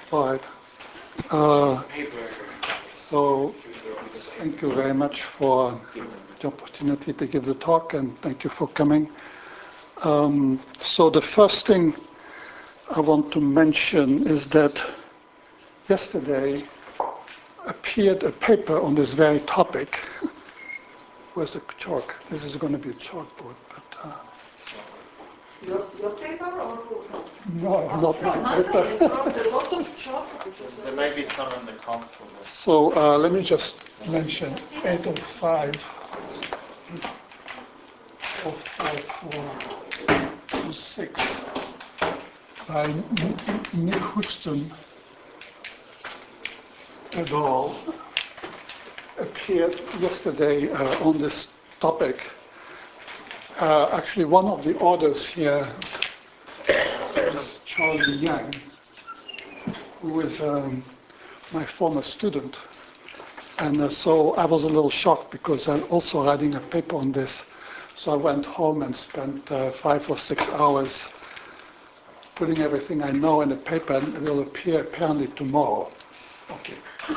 All right. Uh, so thank you very much for the opportunity to give the talk, and thank you for coming. So the first thing I want to mention is that yesterday appeared a paper on this very topic. Where's the chalk? This is going to be a chalkboard, but your paper or who? no, not my paper. You brought a lot of chalk. There may be some in the console. So let me just mention 805 05426 by Nick Houston et al. Appeared yesterday on this topic. Actually, one of the authors here is Charlie Yang, who is my former student. And so I was a little shocked because I'm also writing a paper on this. So I went home and spent 5 or 6 hours putting everything I know in the paper, and it will appear apparently tomorrow. Okay.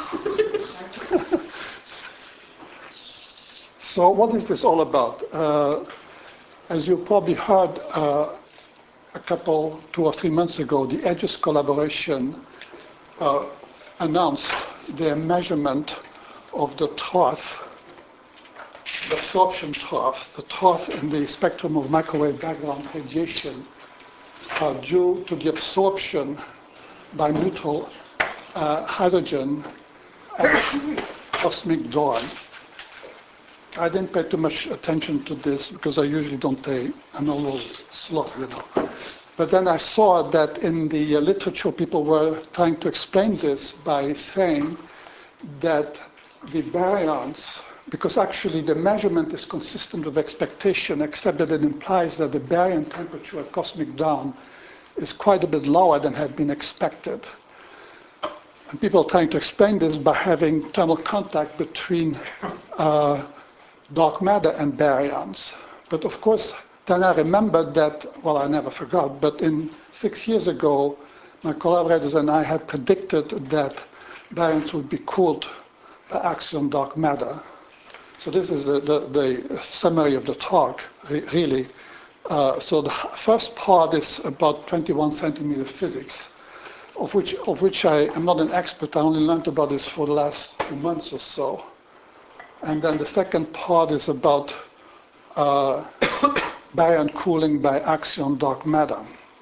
So what is this all about? As you probably heard a couple, 2 or 3 months ago, the EDGES collaboration announced their measurement of the trough, the absorption trough, the trough in the spectrum of microwave background radiation due to the absorption by neutral hydrogen at cosmic dawn. I didn't pay too much attention to this because I usually don't pay. I'm a little slow, you know. But then I saw that in the literature people were trying to explain this by saying that the baryons, because actually the measurement is consistent with expectation, except that it implies that the baryon temperature at cosmic dawn is quite a bit lower than had been expected. And people are trying to explain this by having thermal contact between dark matter and baryons. But of course, then I remembered that, well, I never forgot, but 6 years ago, my collaborators and I had predicted that baryons would be cooled by axion dark matter. So this is the summary of the talk, really. So the first part is about 21 centimeter physics, of which I am not an expert. I only learned about this for the last 2 months or so. And then the second part is about baryon cooling by axion dark matter.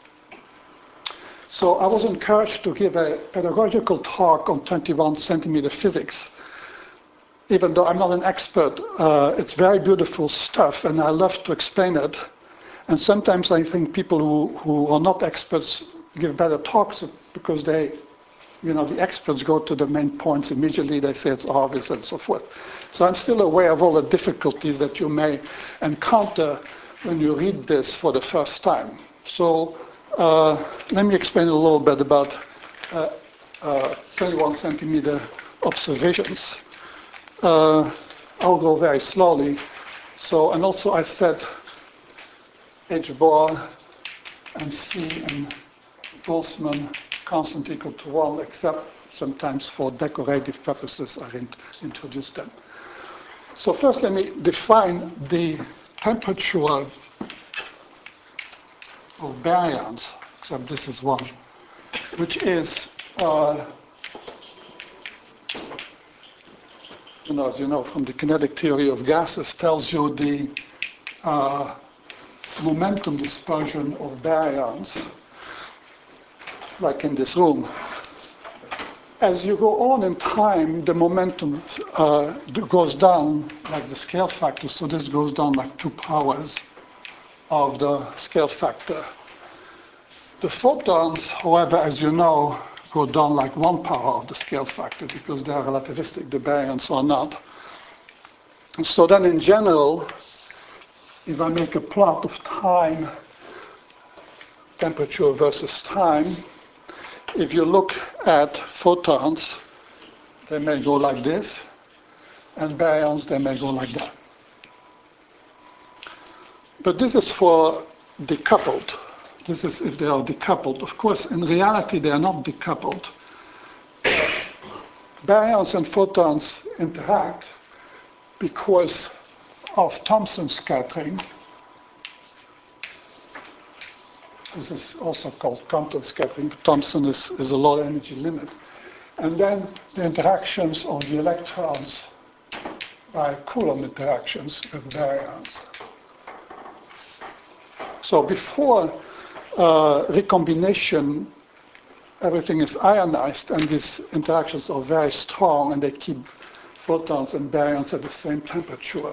So I was encouraged to give a pedagogical talk on 21 centimeter physics. Even though I'm not an expert, it's very beautiful stuff, and I love to explain it. And sometimes I think people who are not experts give better talks because they, you know, the experts go to the main points immediately. They say it's obvious and so forth. So I'm still aware of all the difficulties that you may encounter when you read this for the first time. So let me explain a little bit about 21 centimeter observations. I'll go very slowly. So, and also I set H bar and C and Boltzmann constant equal to 1, except sometimes for decorative purposes I introduce them. So first let me define the temperature of baryons, except this is one, which is, as you know from the kinetic theory of gases, tells you the momentum dispersion of baryons, like in this room. As you go on in time, the momentum goes down like the scale factor, so this goes down like 2 powers of the scale factor. The photons, however, as you know, go down like 1 power of the scale factor because they are relativistic, the baryons are not. And so then in general, if I make a plot of time, temperature versus time, if you look at photons, they may go like this, and baryons, they may go like that. But this is for decoupled. This is if they are decoupled. Of course, in reality, they are not decoupled baryons and photons interact because of Thomson scattering. This is also called Compton scattering, but Thomson is a low energy limit. And then the interactions of the electrons by Coulomb interactions with baryons. So before recombination, everything is ionized, and these interactions are very strong, and they keep photons and baryons at the same temperature.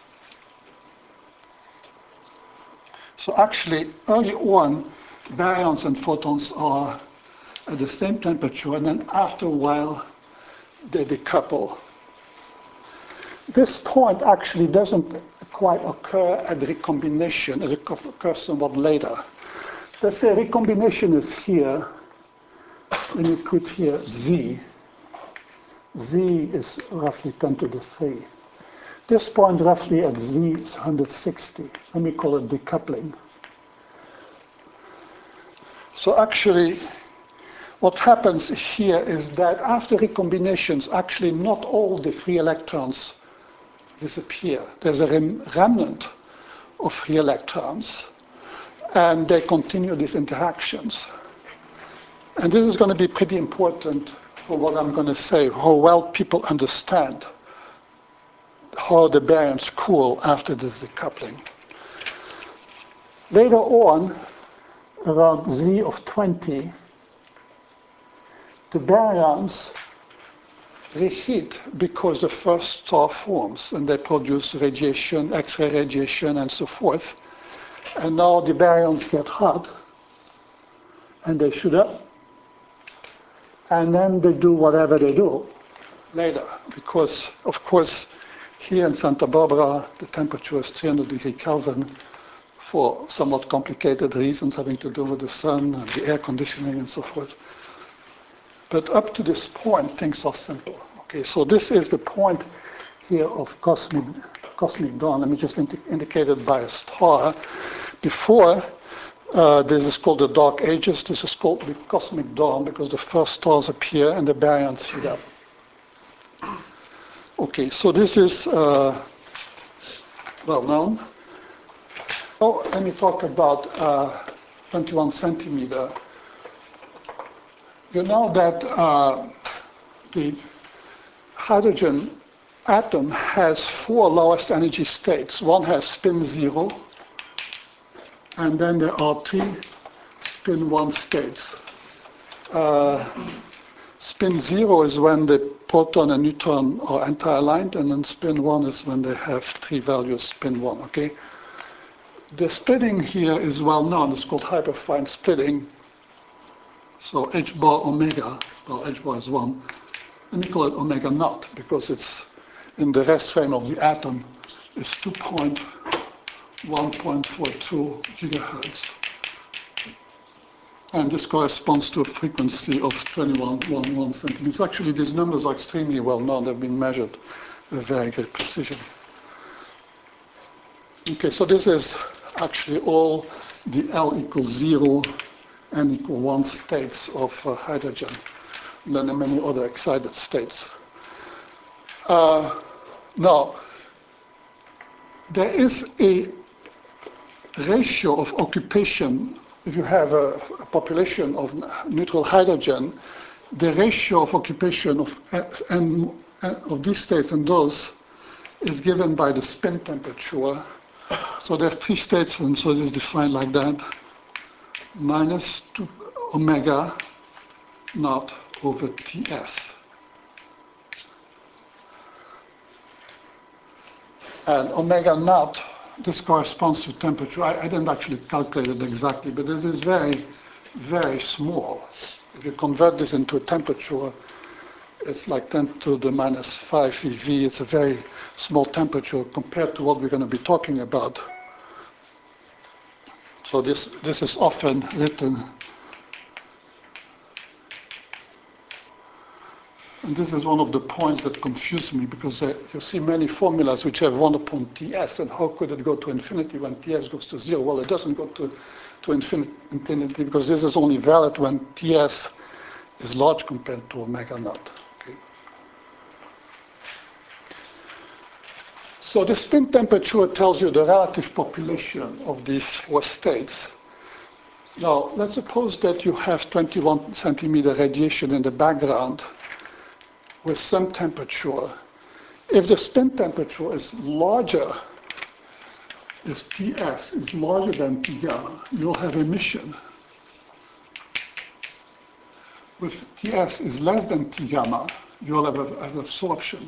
So actually, early on, baryons and photons are at the same temperature, and then after a while, they decouple. This point actually doesn't quite occur at recombination. It occurs somewhat later. Let's say recombination is here. When you put here Z, Z is roughly 10 to the 3. This point roughly at Z is 160. Let me call it decoupling. So actually, what happens here is that after recombinations, actually not all the free electrons disappear. There's a remnant of free electrons, and they continue these interactions. And this is going to be pretty important for what I'm going to say, how well people understand how the baryons cool after this decoupling. Later on, around Z of 20, the baryons reheat because the first star forms, and they produce radiation, X-ray radiation, and so forth. And now the baryons get hot, and they shoot up, and then they do whatever they do later, because, of course, here in Santa Barbara, the temperature is 300 degrees Kelvin for somewhat complicated reasons having to do with the sun and the air conditioning and so forth. But up to this point, things are simple. Okay, so this is the point here of cosmic dawn. Let me just indicate it by a star. Before, this is called the Dark Ages. This is called the cosmic dawn because the first stars appear and the baryons heat up. Okay, so this is well known. Oh, let me talk about 21 centimeter. You know that the hydrogen atom has 4 lowest energy states. One has spin 0, and then there are 3 spin 1 states. Spin 0 is when the proton and neutron are anti-aligned, and then spin 1 is when they have 3 values spin 1, okay? The splitting here is well known. It's called hyperfine splitting. So H bar omega, well, H bar is 1. Let me call it omega naught, because it's in the rest frame of the atom is 2.1.42 gigahertz. And this corresponds to a frequency of 21.11 centimeters. Actually, these numbers are extremely well known. They've been measured with very great precision. Okay, so this is actually all the L equals 0, N equal 1 states of hydrogen. And then there are many other excited states. Now, there is a ratio of occupation. If you have a population of neutral hydrogen, the ratio of occupation of these states and those is given by the spin temperature. So there's 3 states, and so it is defined like that: minus 2 omega naught over Ts. And omega naught, this corresponds to temperature. I didn't actually calculate it exactly, but it is very, very small. If you convert this into a temperature, it's like 10 to the minus 5 eV. It's a very small temperature compared to what we're going to be talking about. So this is often written. And this is one of the points that confuse me, because you see many formulas which have 1 upon Ts, and how could it go to infinity when Ts goes to 0? Well, it doesn't go to infinity, because this is only valid when Ts is large compared to omega naught. Okay? So the spin temperature tells you the relative population of these four states. Now, let's suppose that you have 21 centimeter radiation in the background with some temperature. If the spin temperature is larger, if Ts is larger than T gamma, you'll have emission. If Ts is less than T gamma, you'll have an absorption.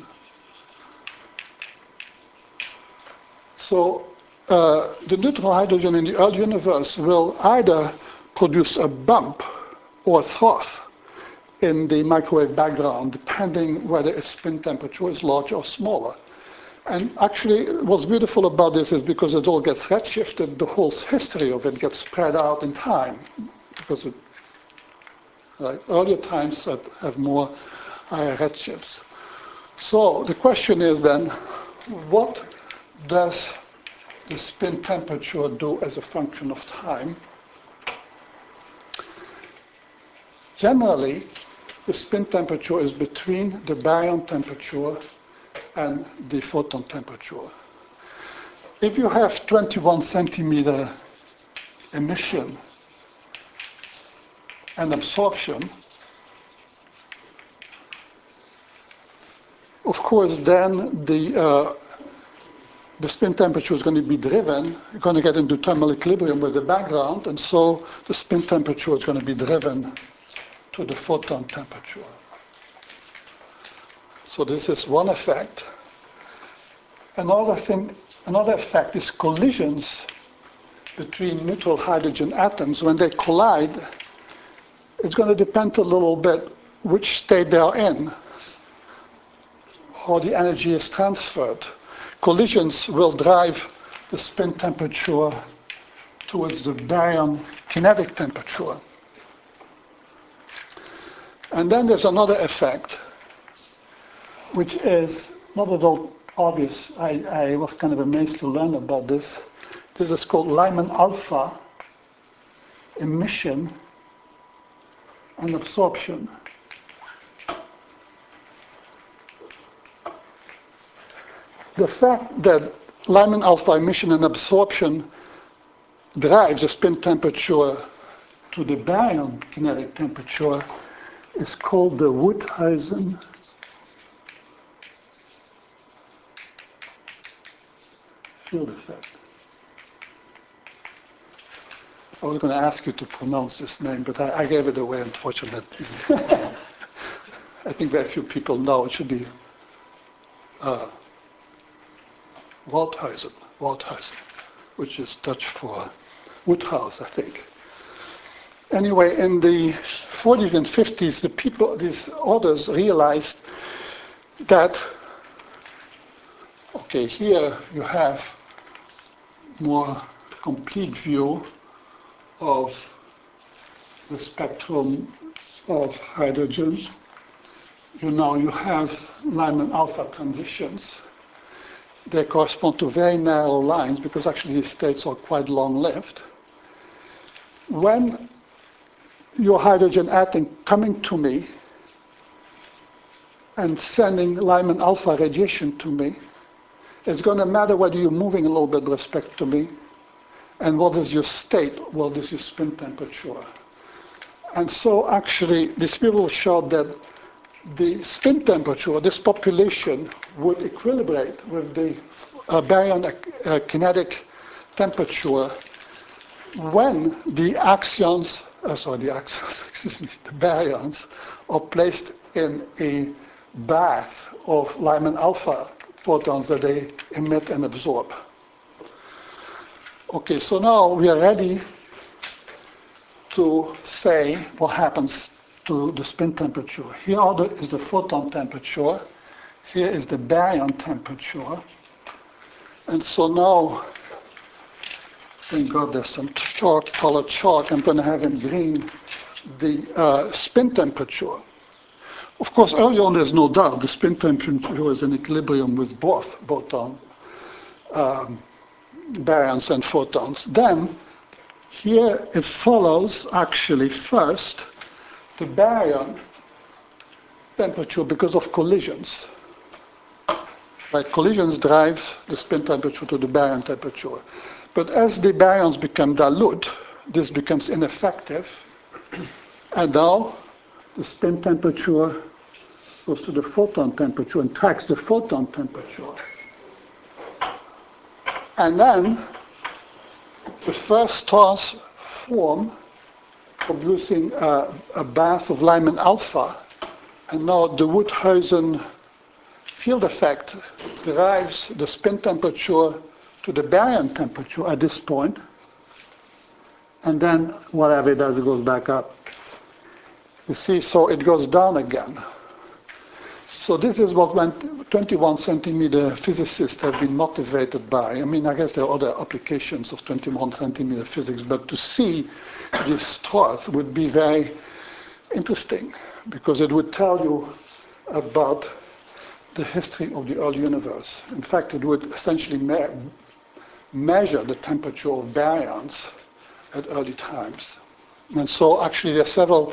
So the neutral hydrogen in the early universe will either produce a bump or a trough in the microwave background, depending whether its spin temperature is larger or smaller. And actually, what's beautiful about this is because it all gets redshifted, the whole history of it gets spread out in time, because earlier times that have more higher redshifts. So the question is then, what does the spin temperature do as a function of time? Generally, the spin temperature is between the baryon temperature and the photon temperature. If you have 21 centimeter emission and absorption, of course, then the spin temperature is going to be driven, you're going to get into thermal equilibrium with the background, and so the spin temperature is going to be driven to the photon temperature. So this is one effect. Another effect is collisions between neutral hydrogen atoms. When they collide, it's going to depend a little bit which state they are in, how the energy is transferred. Collisions will drive the spin temperature towards the baryon kinetic temperature. And then there's another effect, which is not at all obvious. I was kind of amazed to learn about this. This is called Lyman alpha emission and absorption. The fact that Lyman alpha emission and absorption drives the spin temperature to the baryon kinetic temperature is called the Woodhuizen field effect. I was going to ask you to pronounce this name, but I gave it away, unfortunately. I think very few people know. It should be Woodhuizen, which is Dutch for woodhouse, I think. Anyway, in the 40s and 50s, these authors realized that, okay, here you have more complete view of the spectrum of hydrogen. You have Lyman alpha transitions. They correspond to very narrow lines because actually these states are quite long-lived. When your hydrogen atom coming to me and sending Lyman alpha radiation to me, it's going to matter whether you're moving a little bit with respect to me and what is your state, what is your spin temperature. And so actually these people showed that the spin temperature, this population, would equilibrate with the baryon kinetic temperature when the baryons are placed in a bath of Lyman alpha photons that they emit and absorb. Okay, so now we are ready to say what happens to the spin temperature. Here is the photon temperature. Here is the baryon temperature. And so now, thank God there's some chalk, colored chalk. I'm going to have in green the spin temperature. Of course, early on there's no doubt the spin temperature is in equilibrium with both baryons and photons. Then, here it follows actually first the baryon temperature because of collisions. Right? Collisions drive the spin temperature to the baryon temperature. But as the baryons become dilute, this becomes ineffective. And now the spin temperature goes to the photon temperature and tracks the photon temperature. And then the first stars form, producing a bath of Lyman alpha. And now the Woodhuizen field effect drives the spin temperature to the baryon temperature at this point. And then whatever it does, it goes back up. You see, so it goes down again. So this is what 21 centimeter physicists have been motivated by. I mean, I guess there are other applications of 21 centimeter physics, but to see this truth would be very interesting because it would tell you about the history of the early universe. In fact, it would essentially measure the temperature of baryons at early times. And so actually there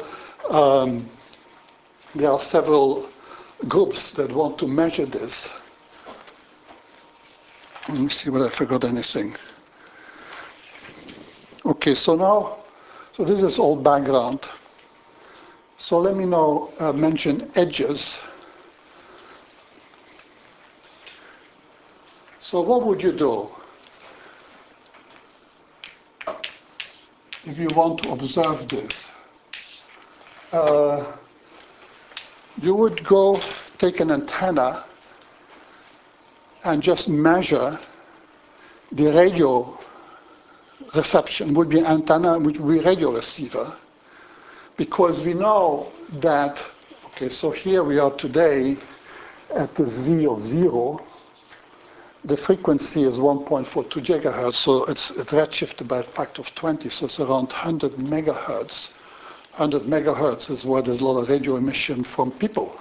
are several groups that want to measure this. Let me see whether I forgot anything. Okay, so this is all background. So let me now mention edges. So what would you do if you want to observe this? You would go take an antenna and just measure the radio reception. Would be an antenna which would be radio receiver, because we know that, okay, so here we are today at the Z of 0. The frequency is 1.42 gigahertz, so it's redshifted by a factor of 20, so it's around 100 megahertz. 100 megahertz is where there's a lot of radio emission from people,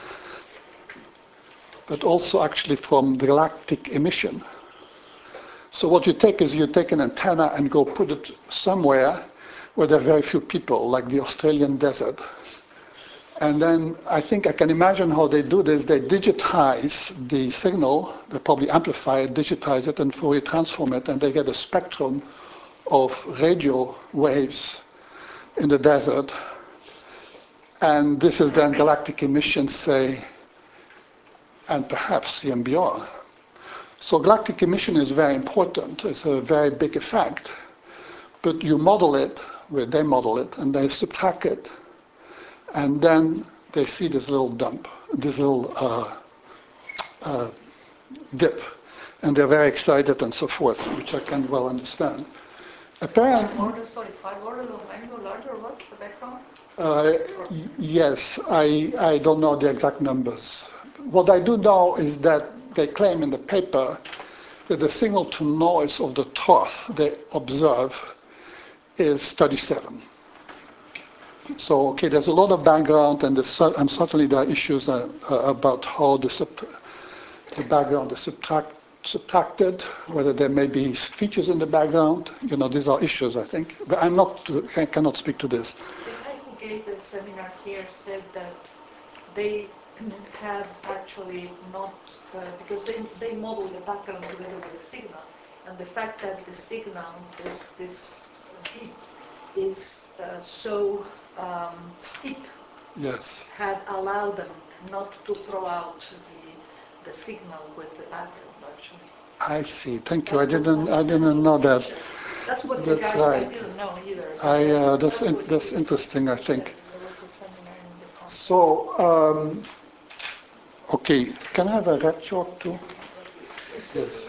but also actually from the galactic emission. So what you take is you take an antenna and go put it somewhere where there are very few people, like the Australian desert. And then I think I can imagine how they do this. They digitize the signal, they probably amplify it, digitize it, and Fourier transform it, and they get a spectrum of radio waves in the desert. And this is then galactic emissions, say, and perhaps CMBR. So galactic emission is very important. It's a very big effect. But you model it, where they model it, and they subtract it. And then they see this little dump, this little dip. And they're very excited and so forth, which I can well understand. Apparently, 5 orders of magnitude larger, or what, the background? Yes, I don't know the exact numbers. What I do know is that they claim in the paper that the signal to noise of the trough they observe is 37. So, okay, there's a lot of background, and certainly there are issues about how the background is subtracted, whether there may be features in the background. You know, these are issues, I think. But I cannot speak to this. The guy who gave the seminar here said that they have actually not, because they model the background together with the signal, and the fact that the signal, this dip, is so steep, Yes. had allowed them not to throw out the signal with the background, actually. I see. Thank you. I didn't know that. That's what the That's guy, I right. didn't know either. That's interesting, I think. There was a seminar in this conference. So, okay, can I have a red chalk too? Yes.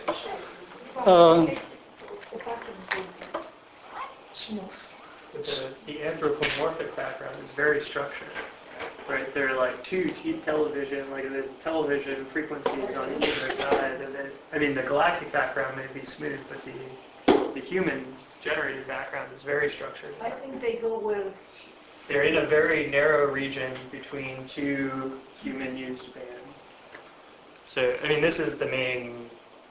Smooth. The anthropomorphic background is very structured, right? There are like two television, like there's television frequencies on either side, and then, I mean, the galactic background may be smooth, but the human generated background is very structured. I think they go with. They're in a very narrow region between two human-used bands. So, I mean, this is the main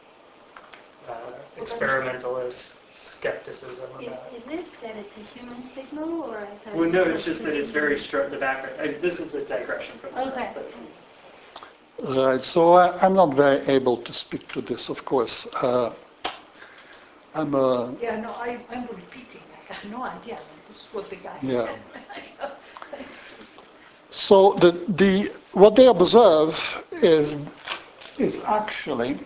experimentalist skepticism about. Is it that it's a human signal, or I thought? Well, no, it's just that it's very the background. This is a digression from the Okay. Right, so I'm not very able to speak to this, of course. I'm a, Yeah, no, I'm repeating. I have no idea. This is what the guy yeah. said. So what they observe is actually,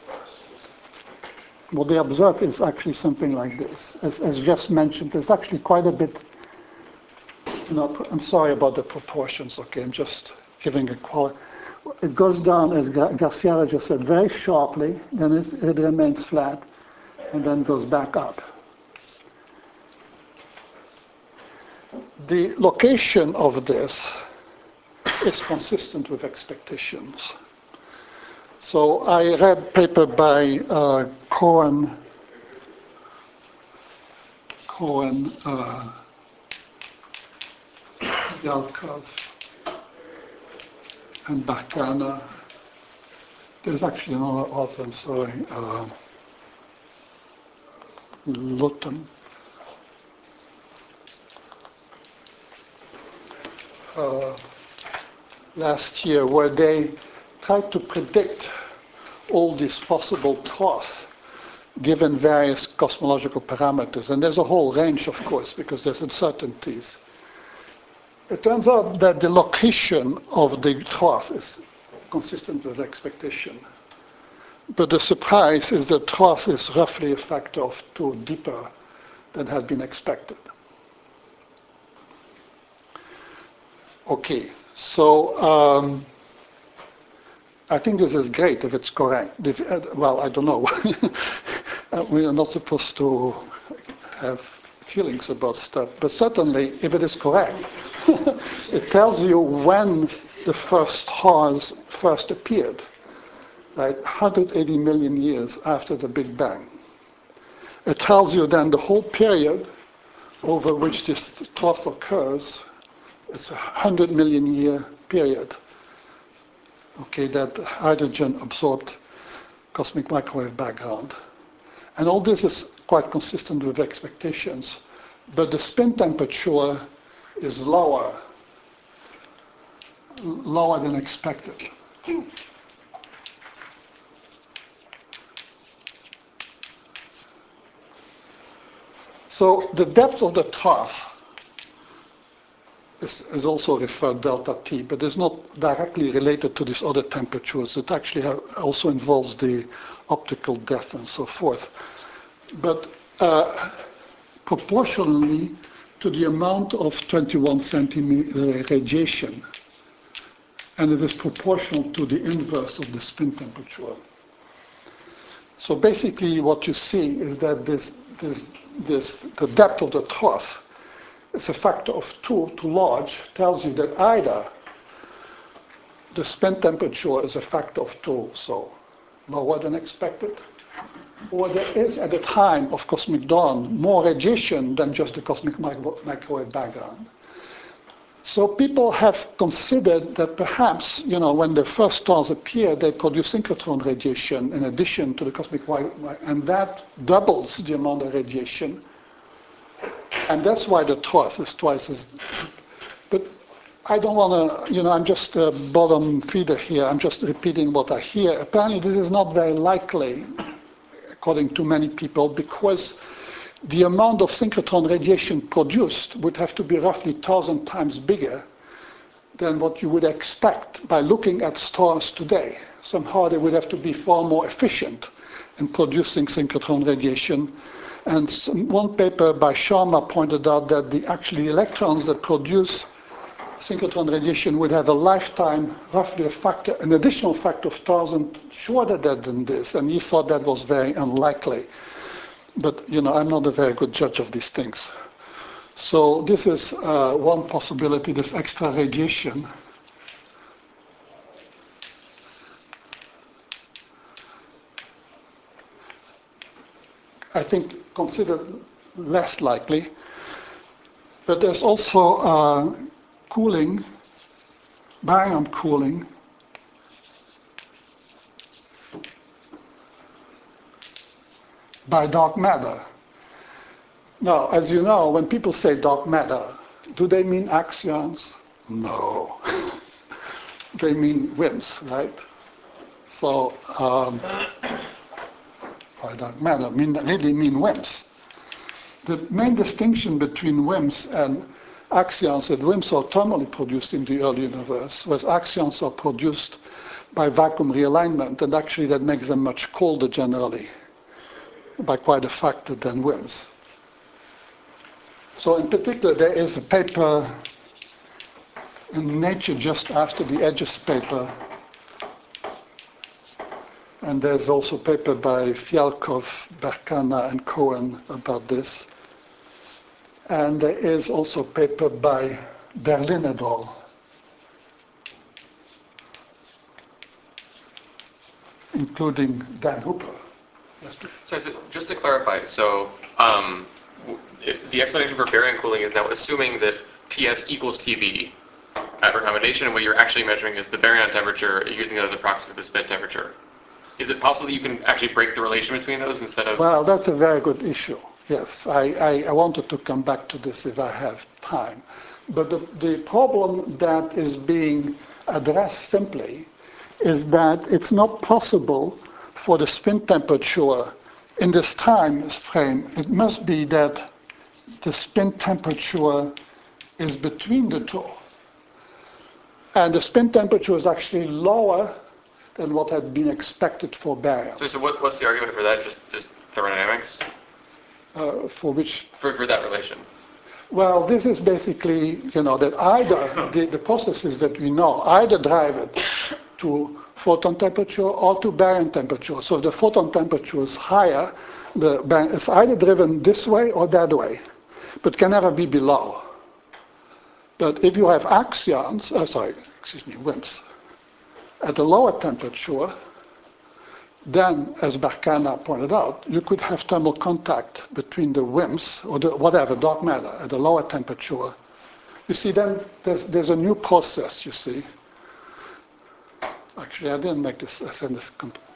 what they observe is actually something like this. As just mentioned, there's actually quite a bit, I'm sorry about the proportions, okay, I'm just giving a quality. It goes down, as Garcia just said, very sharply, then it remains flat, and then goes back up. The location of this is consistent with expectations. So I read a paper by Cohen, Yalkov, and Barkana. There's actually another author, I'm sorry, Luton. Last year, where they tried to predict all these possible troughs given various cosmological parameters. And there's a whole range, of course, because there's uncertainties. It turns out that the location of the trough is consistent with expectation. But the surprise is that trough is roughly a factor of 2 deeper than had been expected. Okay, so I think this is great if it's correct. Well, I don't know. We are not supposed to have feelings about stuff, but certainly if it is correct, it tells you when the first stars first appeared, right? 180 million years after the Big Bang. It tells you then the whole period over which this trough occurs. It's a 100 million year period. Okay, that hydrogen absorbed cosmic microwave background. And all this is quite consistent with expectations, but the spin temperature is lower than expected. So the depth of the trough is also referred delta T, but is not directly related to these other temperatures. It actually also involves the optical depth and so forth. But proportionally to the amount of 21 centimeter radiation, and it is proportional to the inverse of the spin temperature. So basically what you see is that the depth of the trough is a factor of 2 too large, tells you that either the spin temperature is a factor of 2, so lower than expected, or there is at the time of cosmic dawn more radiation than just the cosmic microwave background. So people have considered that perhaps, when the first stars appear, they produce synchrotron radiation in addition to the cosmic microwave, and that doubles the amount of radiation. And that's why the trough is twice as. But I don't want to, I'm just a bottom feeder here. I'm just repeating what I hear. Apparently, this is not very likely, according to many people, because the amount of synchrotron radiation produced would have to be roughly 1,000 times bigger than what you would expect by looking at stars today. Somehow they would have to be far more efficient in producing synchrotron radiation. And one paper by Sharma pointed out that the electrons that produce synchrotron radiation would have a lifetime, roughly an additional factor of 1,000 shorter than this. And he thought that was very unlikely. But, I'm not a very good judge of these things. So this is one possibility, this extra radiation. I think considered less likely. But there's also cooling, baryon cooling, by dark matter. Now, as you know, when people say dark matter, do they mean axions? No. they mean WIMPs, right? So, by dark matter, really mean WIMPs. The main distinction between WIMPs and axions, that WIMPs are thermally produced in the early universe, whereas axions are produced by vacuum realignment, and actually that makes them much colder generally, by quite a factor than WIMPs. So in particular, there is a paper in Nature just after the Edges paper, and there's also a paper by Fialkov, Berkana, and Cohen about this. And there is also a paper by Berlin et al. Including Dan Hooper. Yes, please. So just to clarify, so the explanation for baryon cooling is now assuming that Ts equals Tb at recombination, and what you're actually measuring is the baryon temperature, using that as a proxy for the spin temperature. Is it possible that you can actually break the relation between those instead of... Well, that's a very good issue. Yes, I wanted to come back to this if I have time. But the problem that is being addressed simply is that it's not possible for the spin temperature in this time frame. It must be that the spin temperature is between the two. And the spin temperature is actually lower than what had been expected for baryons. So what's the argument for that? Just thermodynamics? For which? For that relation. Well, this is basically, that either the processes that we know either drive it to photon temperature or to baryon temperature. So if the photon temperature is higher, it's either driven this way or that way, but can never be below. But if you have axions, WIMPs, at a lower temperature, then, as Berkana pointed out, you could have thermal contact between the WIMPs, or whatever, dark matter, at a lower temperature. You see, then there's a new process, you see. Actually, I didn't make this, I said this.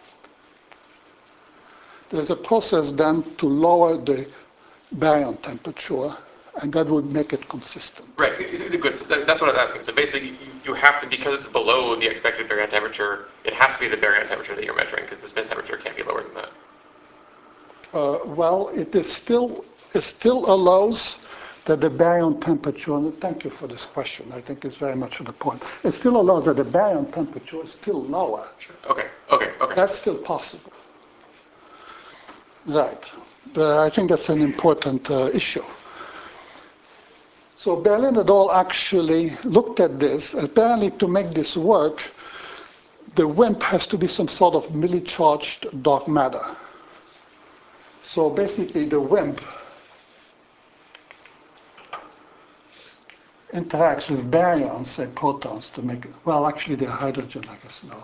There's a process then to lower the baryon temperature, and that would make it consistent. Right, good. That's what I was asking. So basically, you have to, because it's below the expected baryon temperature, it has to be the baryon temperature that you're measuring, because the spin temperature can't be lower than that. Well, it still allows that the baryon temperature, and thank you for this question, I think it's very much to the point. It still allows that the baryon temperature is still lower. Sure. Okay. That's still possible. Right. I think that's an important issue. So Berlin et al. Actually looked at this. Apparently, to make this work, the WIMP has to be some sort of milli-charged dark matter. So basically, the WIMP interacts with baryons and protons to make it, well, actually, they're hydrogen, I guess, no.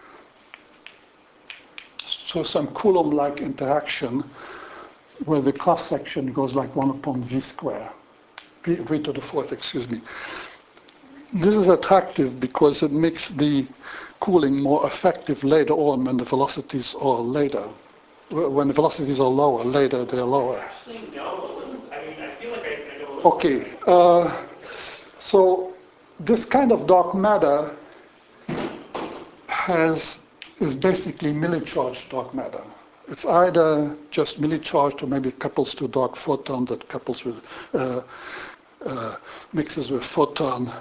So some Coulomb-like interaction where the cross-section goes like 1 upon v squared. V to the fourth, excuse me. This is attractive because it makes the cooling more effective later on when the velocities are later. When the velocities are lower, later they're lower. Actually, no. I mean, I feel like I know. Okay. So this kind of dark matter is basically milli-charged dark matter. It's either just milli-charged or maybe it couples to dark photon that couples with mixes with photon.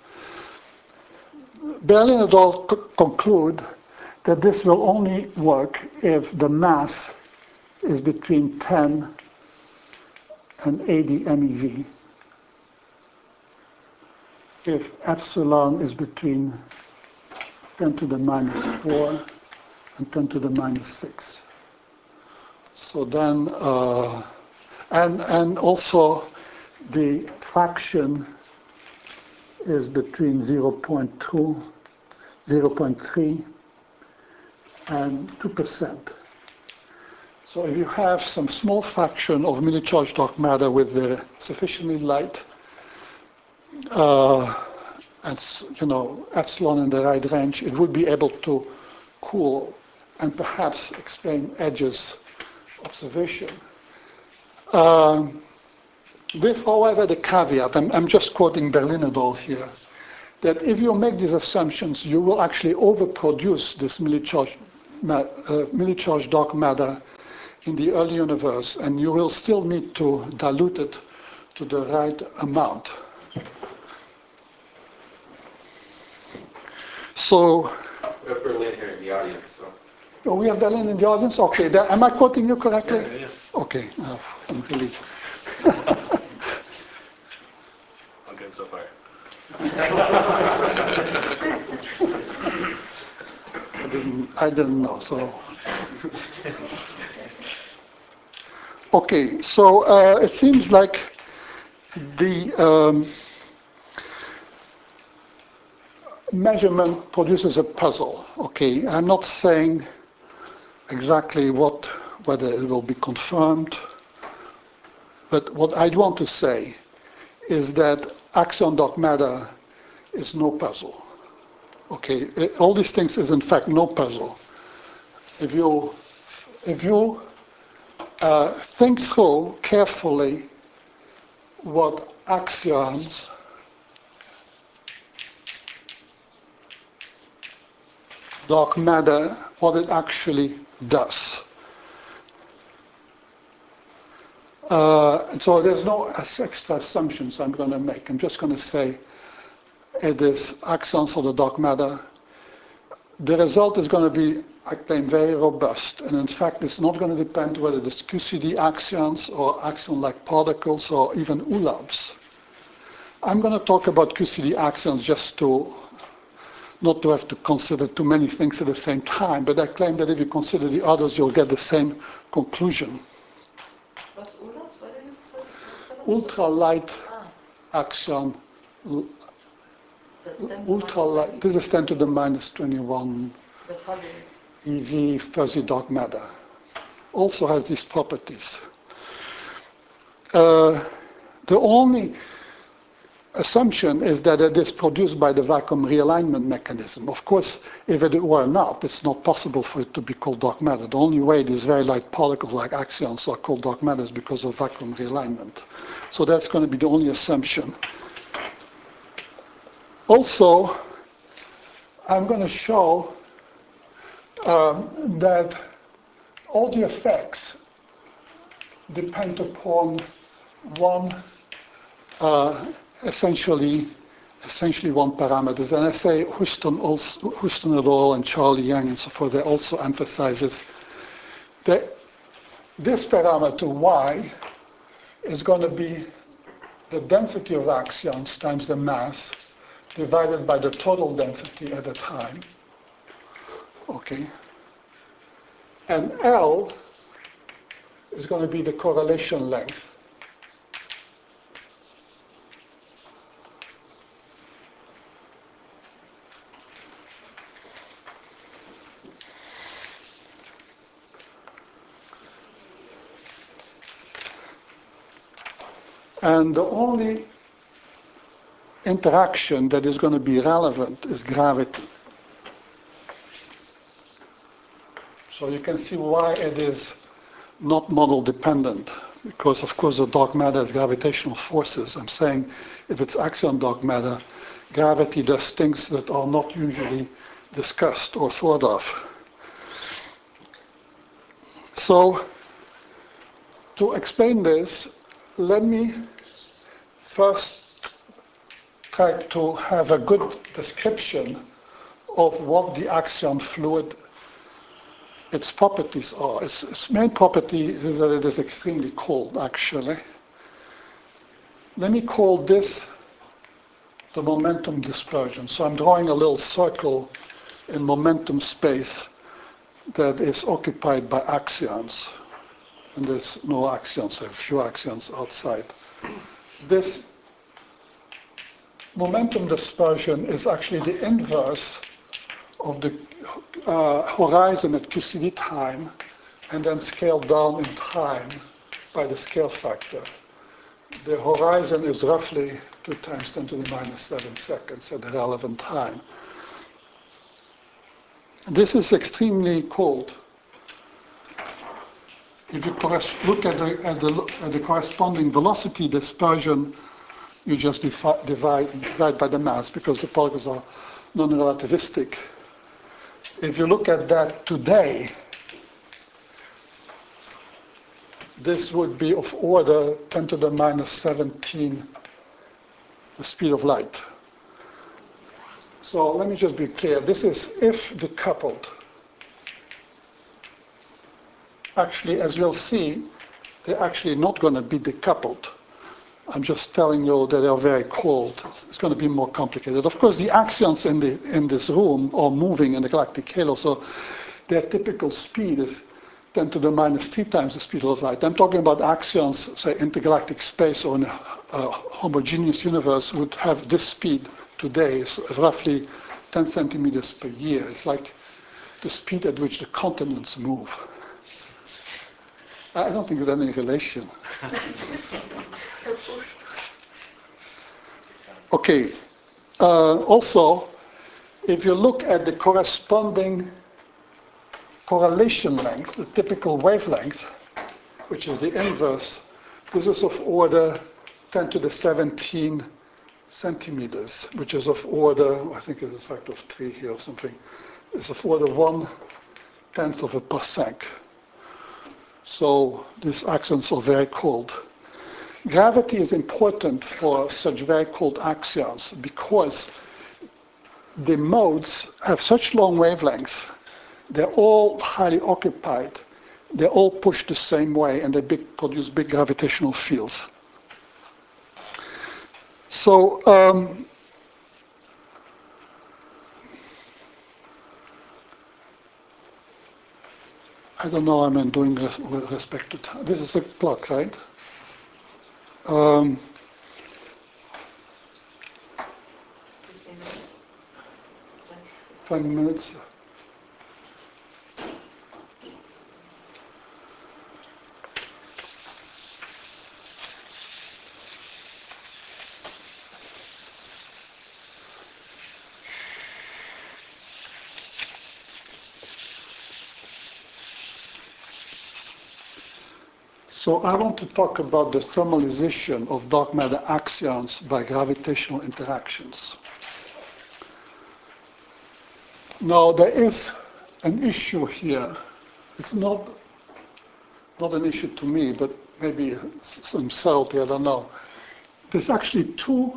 Berlin et al. Conclude that this will only work if the mass is between 10 and 80 MeV. If epsilon is between 10 to the minus 4 and 10 to the minus 6. So then, and also the fraction is between 0.2, 0.3 and 2%. So if you have some small fraction of milli-charged dark matter with sufficiently light, and epsilon in the right range, it would be able to cool and perhaps explain Edges' observation. With, however, the caveat, I'm just quoting Berlin et al. Here, that if you make these assumptions, you will actually overproduce this milli-charged dark matter in the early universe, and you will still need to dilute it to the right amount. So, We have Berlin here in the audience, so. oh, we have Berlin in the audience? Okay, am I quoting you correctly? Yeah. Okay, I'm relieved. I'm good so far. I didn't know, so. Okay, so it seems like the measurement produces a puzzle. Okay, I'm not saying exactly whether it will be confirmed, but what I want to say is that axion dark matter is no puzzle. Okay, all these things is in fact no puzzle. If you think through carefully what axions dark matter, what it actually does. So there's no extra assumptions I'm going to make. I'm just going to say it is axions of the dark matter. The result is going to be, I claim, very robust. And in fact, it's not going to depend whether it's QCD axions or axion-like particles or even ULABs. I'm going to talk about QCD axions just not to have to consider too many things at the same time, but I claim that if you consider the others, you'll get the same conclusion. What's ULABs? What did you say? Ultralight axion, ultralight, this is 10 to the minus 21 The fuzzy. EV fuzzy dark matter. Also has these properties. The only assumption is that it is produced by the vacuum realignment mechanism. Of course, if it were not, it's not possible for it to be called dark matter. The only way these very light particles like axions are called dark matter is because of vacuum realignment. So that's going to be the only assumption. Also, I'm going to show that all the effects depend upon one essentially one parameter. And I say Houston et al. And Charlie Yang and so forth, they also emphasizes that this parameter Y is going to be the density of axions times the mass divided by the total density at a time. Okay. And L is going to be the correlation length. And the only interaction that is going to be relevant is gravity. So you can see why it is not model dependent, because of course the dark matter has gravitational forces. I'm saying if it's axion dark matter, gravity does things that are not usually discussed or thought of. So to explain this, let me first try to have a good description of what the axion fluid, its properties are. Its main property is that it is extremely cold, actually. Let me call this the momentum dispersion. So I'm drawing a little circle in momentum space that is occupied by axions. And there's no axions, there are few axions outside. This momentum dispersion is actually the inverse of the horizon at QCD time and then scaled down in time by the scale factor. The horizon is roughly 2 times 10 to the minus 7 seconds at the relevant time. This is extremely cold. If you look at the corresponding velocity dispersion You just divide by the mass because the particles are non-relativistic. If you look at that today, this would be of order 10 to the minus 17, the speed of light. So let me just be clear. This is if decoupled. Actually, as you'll see, they're actually not going to be decoupled. I'm just telling you that they are very cold. It's going to be more complicated. Of course, the axions in this room are moving in the galactic halo, so their typical speed is 10 to the minus 3 times the speed of light. I'm talking about axions, say, intergalactic space or in a homogeneous universe would have this speed today. It's roughly 10 centimeters per year. It's like the speed at which the continents move. I don't think there's any relation. Okay. Also, if you look at the corresponding correlation length, the typical wavelength, which is the inverse, this is of order 10 to the 17 centimeters, which is of order, I think it's a factor of 3 here or something. It's of order 1/10 of a parsec. So these axions are very cold. Gravity is important for such very cold axions because the modes have such long wavelengths, they're all highly occupied, they all push the same way, and they produce big gravitational fields. So, I don't know what I'm doing with respect to time. This is the clock, right? 20 minutes. So I want to talk about the thermalization of dark matter axions by gravitational interactions. Now there is an issue here. It's not an issue to me, but maybe some subtlety, I don't know. There's actually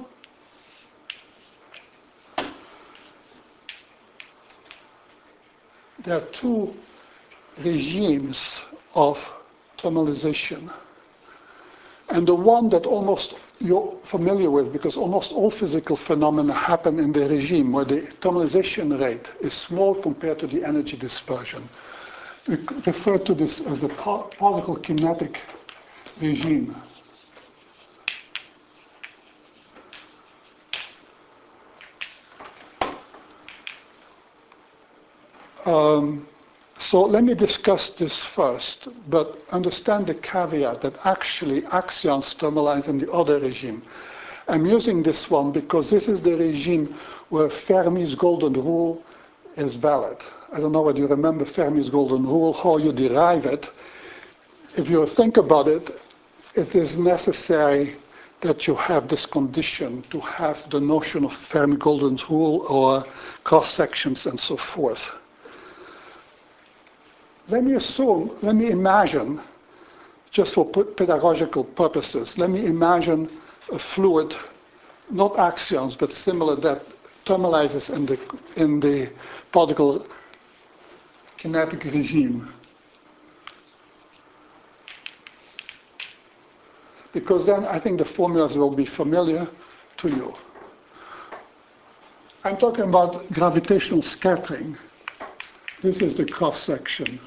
there are two regimes of thermalization. And the one that almost you're familiar with, because almost all physical phenomena happen in the regime where the thermalization rate is small compared to the energy dispersion. We refer to this as the particle kinetic regime. So let me discuss this first, but understand the caveat that actually axions thermalize in the other regime. I'm using this one because this is the regime where Fermi's golden rule is valid. I don't know whether you remember Fermi's golden rule, how you derive it. If you think about it, it is necessary that you have this condition to have the notion of Fermi golden rule or cross sections and so forth. Let me imagine, just for pedagogical purposes, let me imagine a fluid, not axions, but similar, that thermalizes in the particle kinetic regime. Because then I think the formulas will be familiar to you. I'm talking about gravitational scattering. This is the cross section.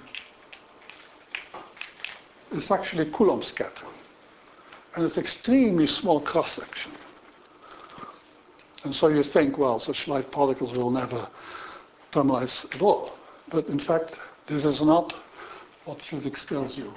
It's actually Coulomb scattering. And it's extremely small cross-section. And so you think, well, such light particles will never thermalize at all. But in fact, this is not what physics tells you.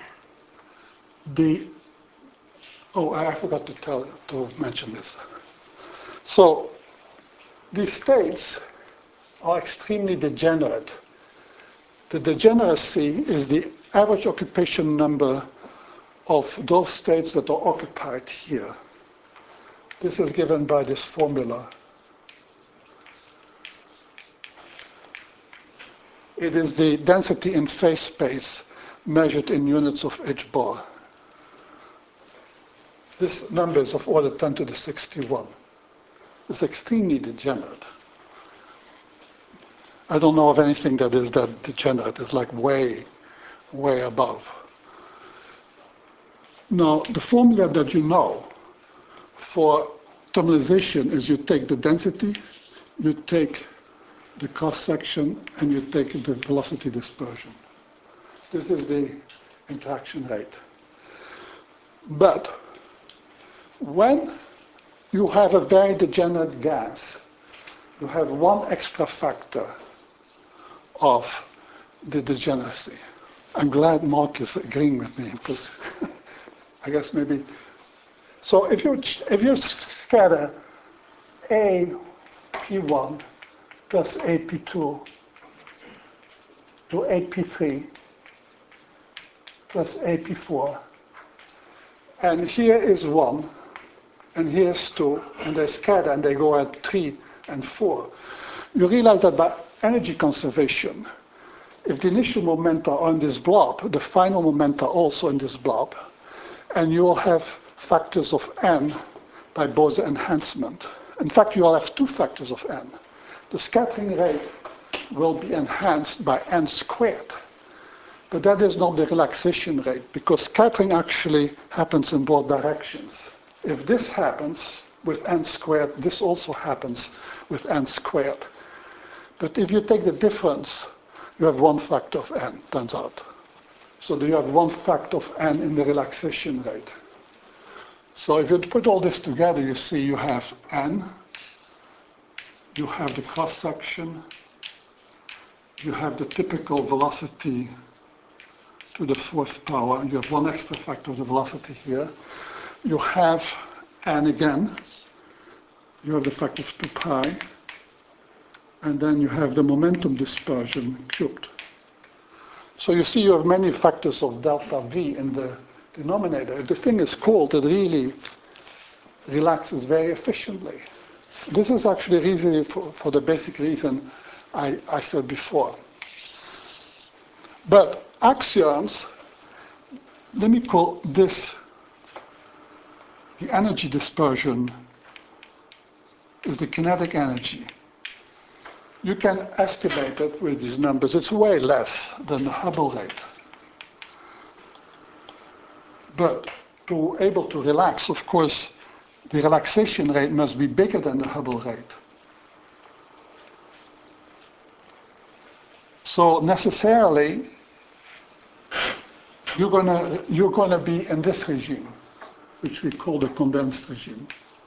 I forgot to mention this. So these states are extremely degenerate. The degeneracy is the average occupation number of those states that are occupied here. This is given by this formula. It is the density in phase space measured in units of h-bar. This number is of order 10 to the 61. It's extremely degenerate. I don't know of anything that is that degenerate. It's like way, way above. Now, the formula that you know for thermalization is you take the density, you take the cross-section, and you take the velocity dispersion. This is the interaction rate. But when you have a very degenerate gas, you have one extra factor of the degeneracy. I'm glad Mark is agreeing with me, because I guess maybe. So if you scatter AP1 plus AP2 to AP3 plus AP4, and here is 1, and here's 2, and they scatter and they go at 3 and 4, you realize that by energy conservation, if the initial momenta are in this blob, the final momenta are also in this blob, and you will have factors of n by Bose enhancement. In fact, you will have 2 factors of n. The scattering rate will be enhanced by n squared. But that is not the relaxation rate, because scattering actually happens in both directions. If this happens with n squared, this also happens with n squared. But if you take the difference, you have 1 factor of n, turns out. So you have 1 factor of n in the relaxation rate. So if you put all this together, you see you have n, you have the cross-section, you have the typical velocity to the 4th power, you have 1 extra factor of the velocity here. You have n again, you have the factor of 2 pi, and then you have the momentum dispersion cubed. So you see you have many factors of delta V in the denominator. The thing is cold, it really relaxes very efficiently. This is actually reason for the basic reason I said before. But axions, let me call this the energy dispersion is the kinetic energy. You can estimate it with these numbers. It's way less than the Hubble rate. But to be able to relax, of course, the relaxation rate must be bigger than the Hubble rate. So necessarily, you're gonna be in this regime, which we call the condensed regime.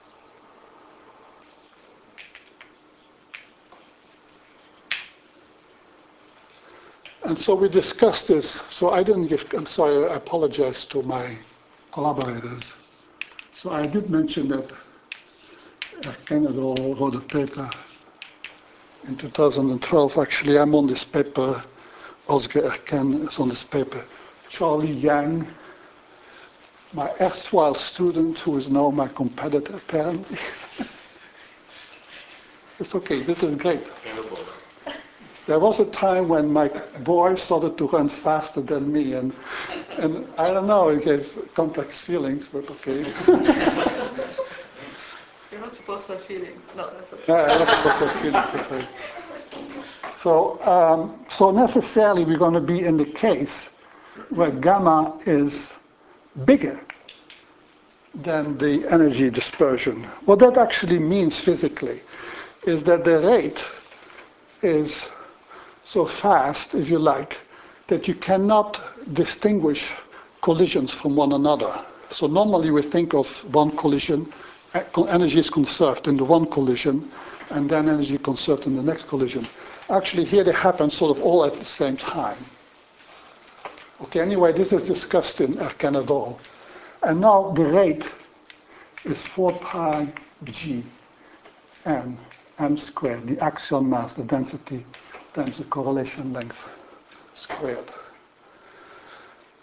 And so we discussed this. So I'm sorry, I apologize to my collaborators. So I did mention that Kennedy wrote a paper in 2012. Actually, I'm on this paper. Oscar Erken is on this paper. Charlie Yang, my erstwhile student, who is now my competitor, apparently. It's okay, this is great. There was a time when my boy started to run faster than me, and I don't know, it gave complex feelings, but okay. You're not supposed to have feelings. No, that's okay. Yeah, I'm not supposed to have feelings, that's right. So necessarily we're going to be in the case where gamma is bigger than the energy dispersion. What that actually means physically is that the rate is so fast, if you like, that you cannot distinguish collisions from one another. So normally we think of one collision, energy is conserved in the one collision, and then energy conserved in the next collision. Actually, here they happen sort of all at the same time. Okay, anyway, this is discussed in Erken et al. And now the rate is 4 pi g n m squared, the axion mass, the density, times the correlation length squared.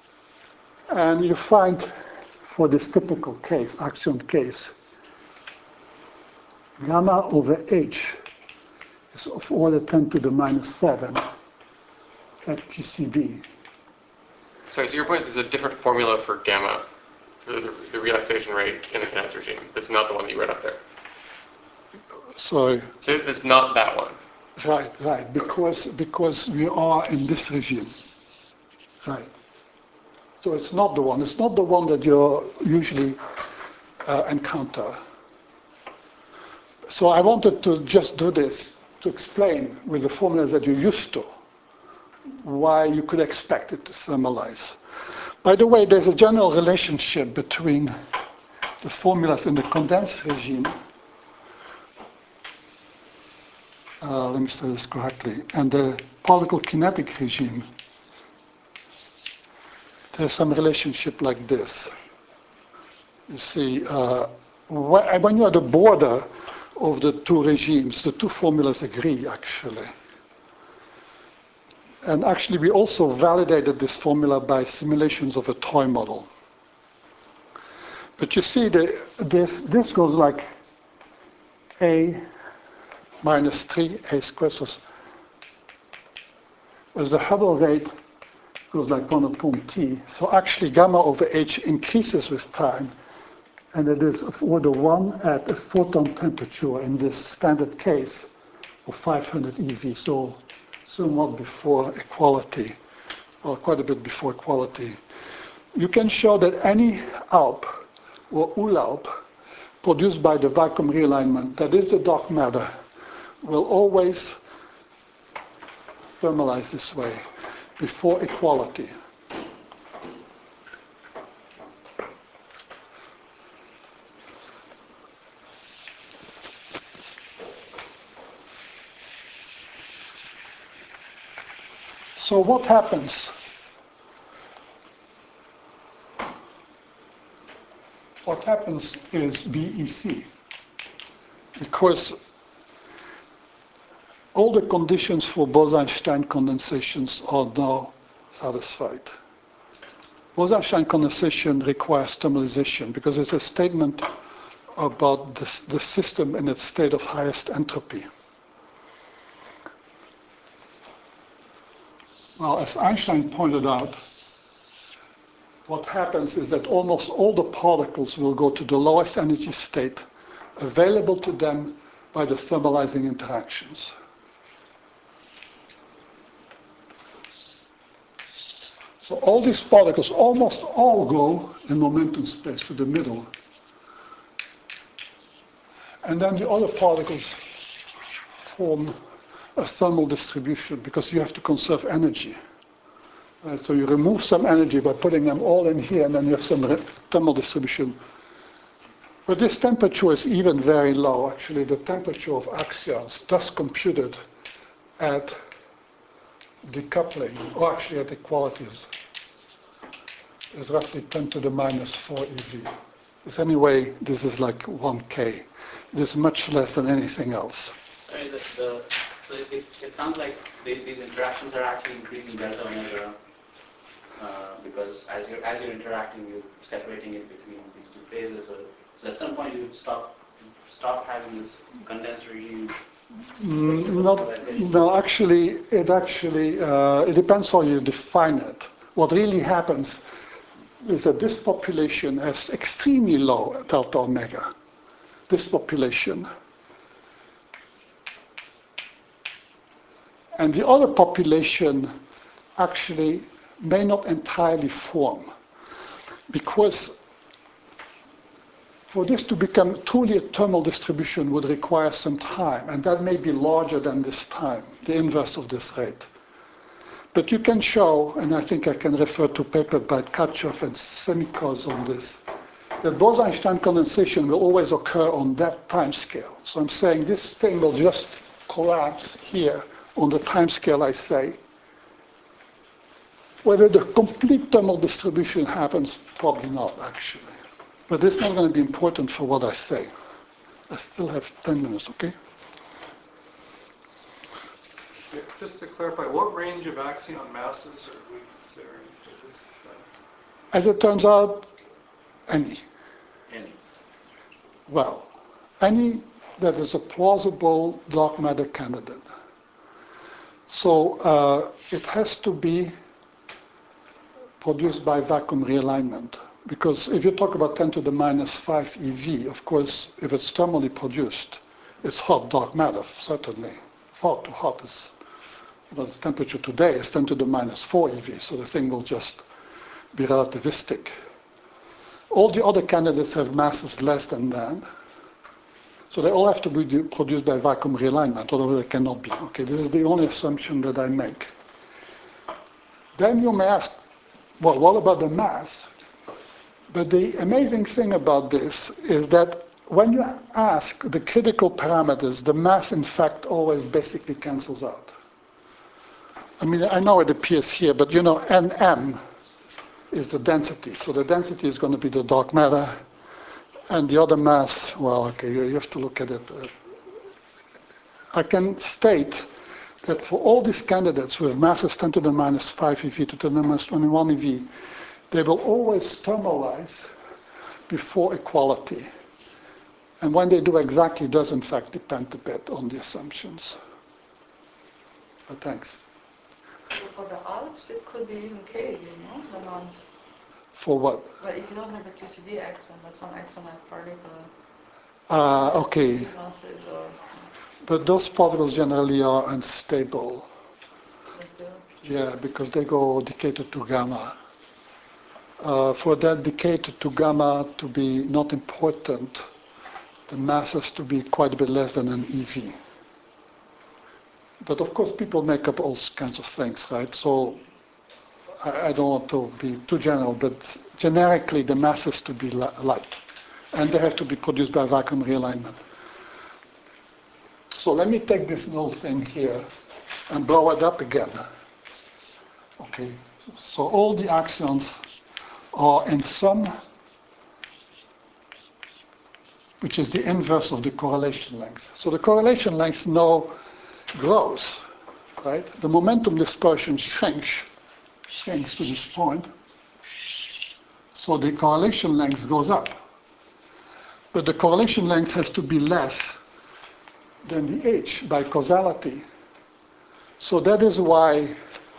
And you find for this typical case, axion case, gamma over h is of order 10 to the minus 7 at QCB. Sorry, so your point is there's a different formula for gamma, for the relaxation rate in the condensed regime. That's not the one that you read up there. Sorry. So it's not that one. Right, because we are in this regime. Right. So it's not the one that you usually encounter. So I wanted to just do this to explain with the formulas that you're used to why you could expect it to thermalize. By the way, there's a general relationship between the formulas in the condensed regime, let me say this correctly, and the particle kinetic regime. There's some relationship like this. You see, when you're at the border of the two regimes, the two formulas agree, actually. And actually, we also validated this formula by simulations of a toy model. But you see, this goes like a minus 3a squared, whereas the Hubble rate goes like 1 upon t. So actually, gamma over h increases with time, and it is of order 1 at a photon temperature in this standard case of 500 eV, so somewhat before equality, or quite a bit before equality. You can show that any ALP or ULALP produced by the vacuum realignment, that is the dark matter, will always thermalize this way before equality. So what happens? What happens is BEC, because all the conditions for Bose-Einstein condensations are now satisfied. Bose-Einstein condensation requires thermalization because it's a statement about the system in its state of highest entropy. Now, as Einstein pointed out, what happens is that almost all the particles will go to the lowest energy state available to them by the thermalizing interactions. So all these particles, almost all go in momentum space to the middle. And then the other particles form a thermal distribution because you have to conserve energy. So you remove some energy by putting them all in here, and then you have some thermal distribution. But this temperature is even very low. Actually, the temperature of axions, thus computed at decoupling, or actually at equalities, is roughly 10 to the minus 4 eV. It's anyway, this is like 1K. It is much less than anything else. Sorry, so it sounds like these interactions are actually increasing delta omega because as you're interacting, you're separating it between these two phases. So at some point, you stop having this condensed regime. No, actually, it depends how you define it. What really happens is that this population has extremely low delta omega. This population. And the other population actually may not entirely form, because for this to become truly a thermal distribution would require some time, and that may be larger than this time, the inverse of this rate. But you can show, and I think I can refer to paper by Tkachov and Semikos on this, that Bose-Einstein condensation will always occur on that time scale. So I'm saying this thing will just collapse here on the time scale I say. Whether the complete thermal distribution happens, probably not, actually. But it's not going to be important for what I say. I still have 10 minutes, okay? Just to clarify, what range of axion masses are we considering for this? As it turns out, any. Any. Well, any that is a plausible dark matter candidate. So it has to be produced by vacuum realignment. Because if you talk about 10 to the minus 5 eV, of course, if it's thermally produced, it's hot dark matter, certainly. Hot to hot is, the temperature today is 10 to the minus 4 eV, so the thing will just be relativistic. All the other candidates have masses less than that. So they all have to be produced by vacuum realignment, although they cannot be. Okay, this is the only assumption that I make. Then you may ask, well, what about the mass? But the amazing thing about this is that when you ask the critical parameters, the mass, in fact, always basically cancels out. I mean, I know it appears here, but Nm is the density. So the density is going to be the dark matter. And the other mass, well, okay, you have to look at it. I can state that for all these candidates with masses 10 to the minus 5 eV to 10 to the minus 21 eV, they will always thermalize before equality. And when they do exactly does in fact depend a bit on the assumptions. But thanks. So for the Alps, it could be even K, the mass. For what? But if you don't have the QCD axion, that's some axion like particle. Okay. Masses or But those particles generally are unstable. still. Yeah, because they go decay to 2 gamma. For that decay to 2 gamma to be not important, the mass has to be quite a bit less than an EV. But of course, people make up all kinds of things, right? So I don't want to be too general, but generically, the mass has to be light. And they have to be produced by vacuum realignment. So let me take this little thing here and blow it up again. Okay, so all the axions are in sum, which is the inverse of the correlation length. So the correlation length now grows, right? The momentum dispersion shrinks to this point. So the correlation length goes up. But the correlation length has to be less than the h by causality. So that is why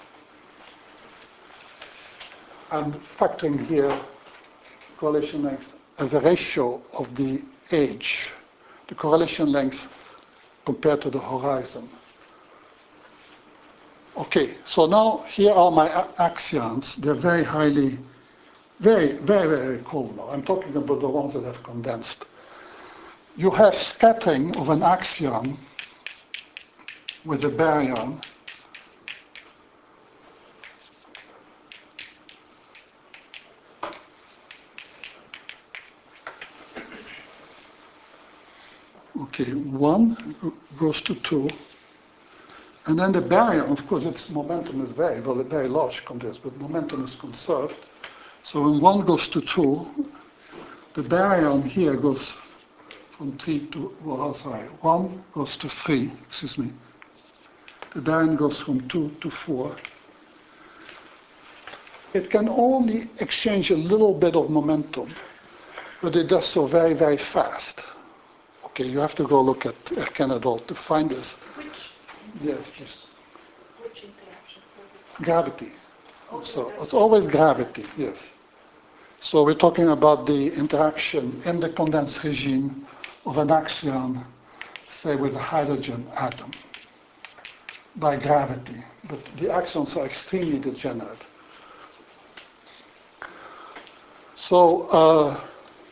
I'm factoring here correlation length as a ratio of the h, the correlation length compared to the horizon. Okay, so now here are my axions. They're very highly, very, very, very cold now. I'm talking about the ones that have condensed. You have scattering of an axion with a baryon. Okay, 1 goes to 2. And then the baryon, of course, its momentum is very, very large compared, but momentum is conserved. So when 1 goes to 2, the baryon here goes from 3 to, well, sorry, 1 goes to 3, excuse me. The baryon goes from 2 to 4. It can only exchange a little bit of momentum, but it does so very, very fast. Okay, you have to go look at Erken to find this. Which? Yes, please. Which interactions was it? Gravity. So it's always gravity, yes. So we're talking about the interaction in the condensed regime of an axion, say with a hydrogen atom, by gravity. But the axions are extremely degenerate. So,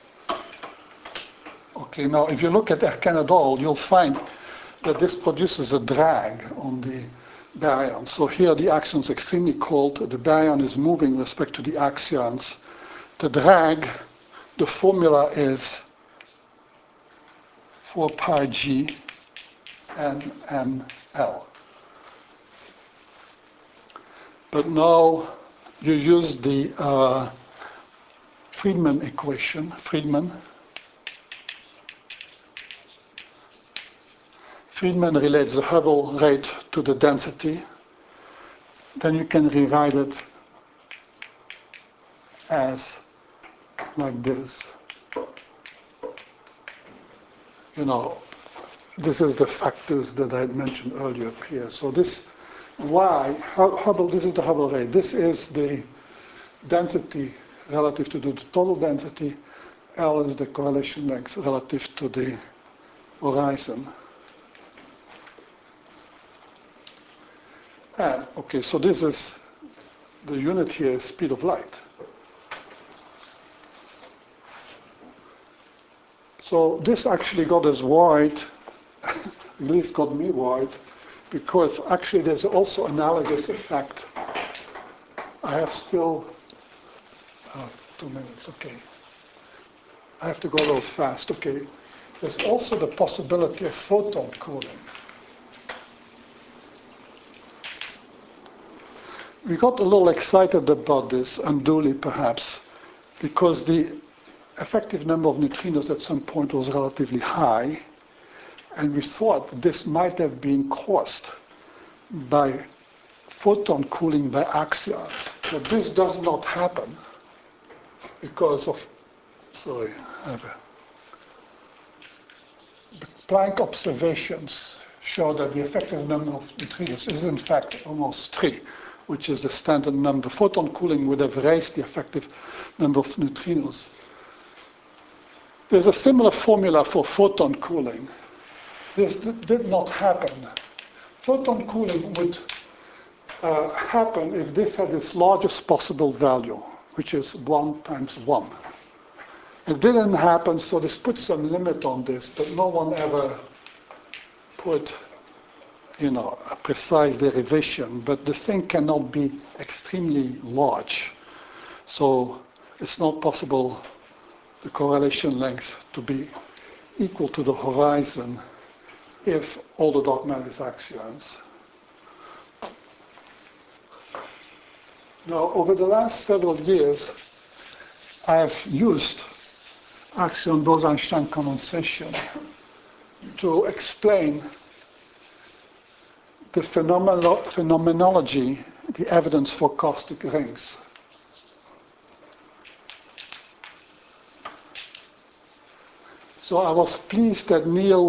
okay, now if you look at Erken you'll find that this produces a drag on the baryon. So here the axion is extremely cold, the baryon is moving with respect to the axions. The drag, the formula is 4 pi g NML. But now you use the Friedman equation, Friedman relates the Hubble rate to the density. Then you can rewrite it as like this. You know, this is the factors that I had mentioned earlier up here. So this Y, Hubble, this is the Hubble rate. This is the density relative to the total density. L is the correlation length relative to the horizon. And, okay, so this is, the unit here is speed of light. So this actually got us worried, at least got me worried, because actually there's also analogous effect. I have still, 2 minutes, okay. I have to go a little fast, okay. There's also the possibility of photon cooling. We got a little excited about this, unduly perhaps, because the effective number of neutrinos at some point was relatively high, and we thought this might have been caused by photon cooling by axions. But this does not happen because of, sorry, I have the Planck observations show that the effective number of neutrinos is in fact almost 3, which is the standard number. Photon cooling would have raised the effective number of neutrinos. There's a similar formula for photon cooling. This did not happen. Photon cooling would happen if this had its largest possible value, which is 1 times 1. It didn't happen, so this puts some limit on this, but no one ever put a precise derivation, but the thing cannot be extremely large. So it's not possible the correlation length to be equal to the horizon if all the dark matter is axions. Now, over the last several years, I have used axion Bose-Einstein condensation to explain the phenomenology, the evidence for caustic rings. So I was pleased that Neil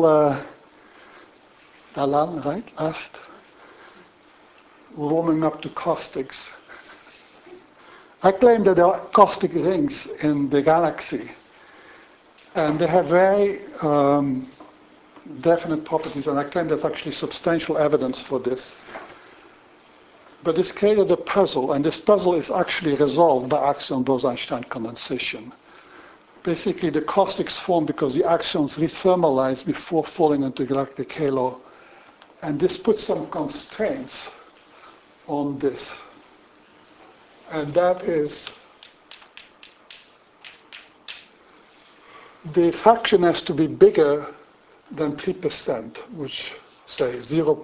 Dalal, right, asked, warming up to caustics. I claim that there are caustic rings in the galaxy, and they have very definite properties, and I claim there's actually substantial evidence for this. But this created a puzzle, and this puzzle is actually resolved by axion Bose-Einstein condensation. Basically, the caustics form because the axions rethermalize before falling into galactic halo, and this puts some constraints on this. And that is, the fraction has to be bigger than 3%, which say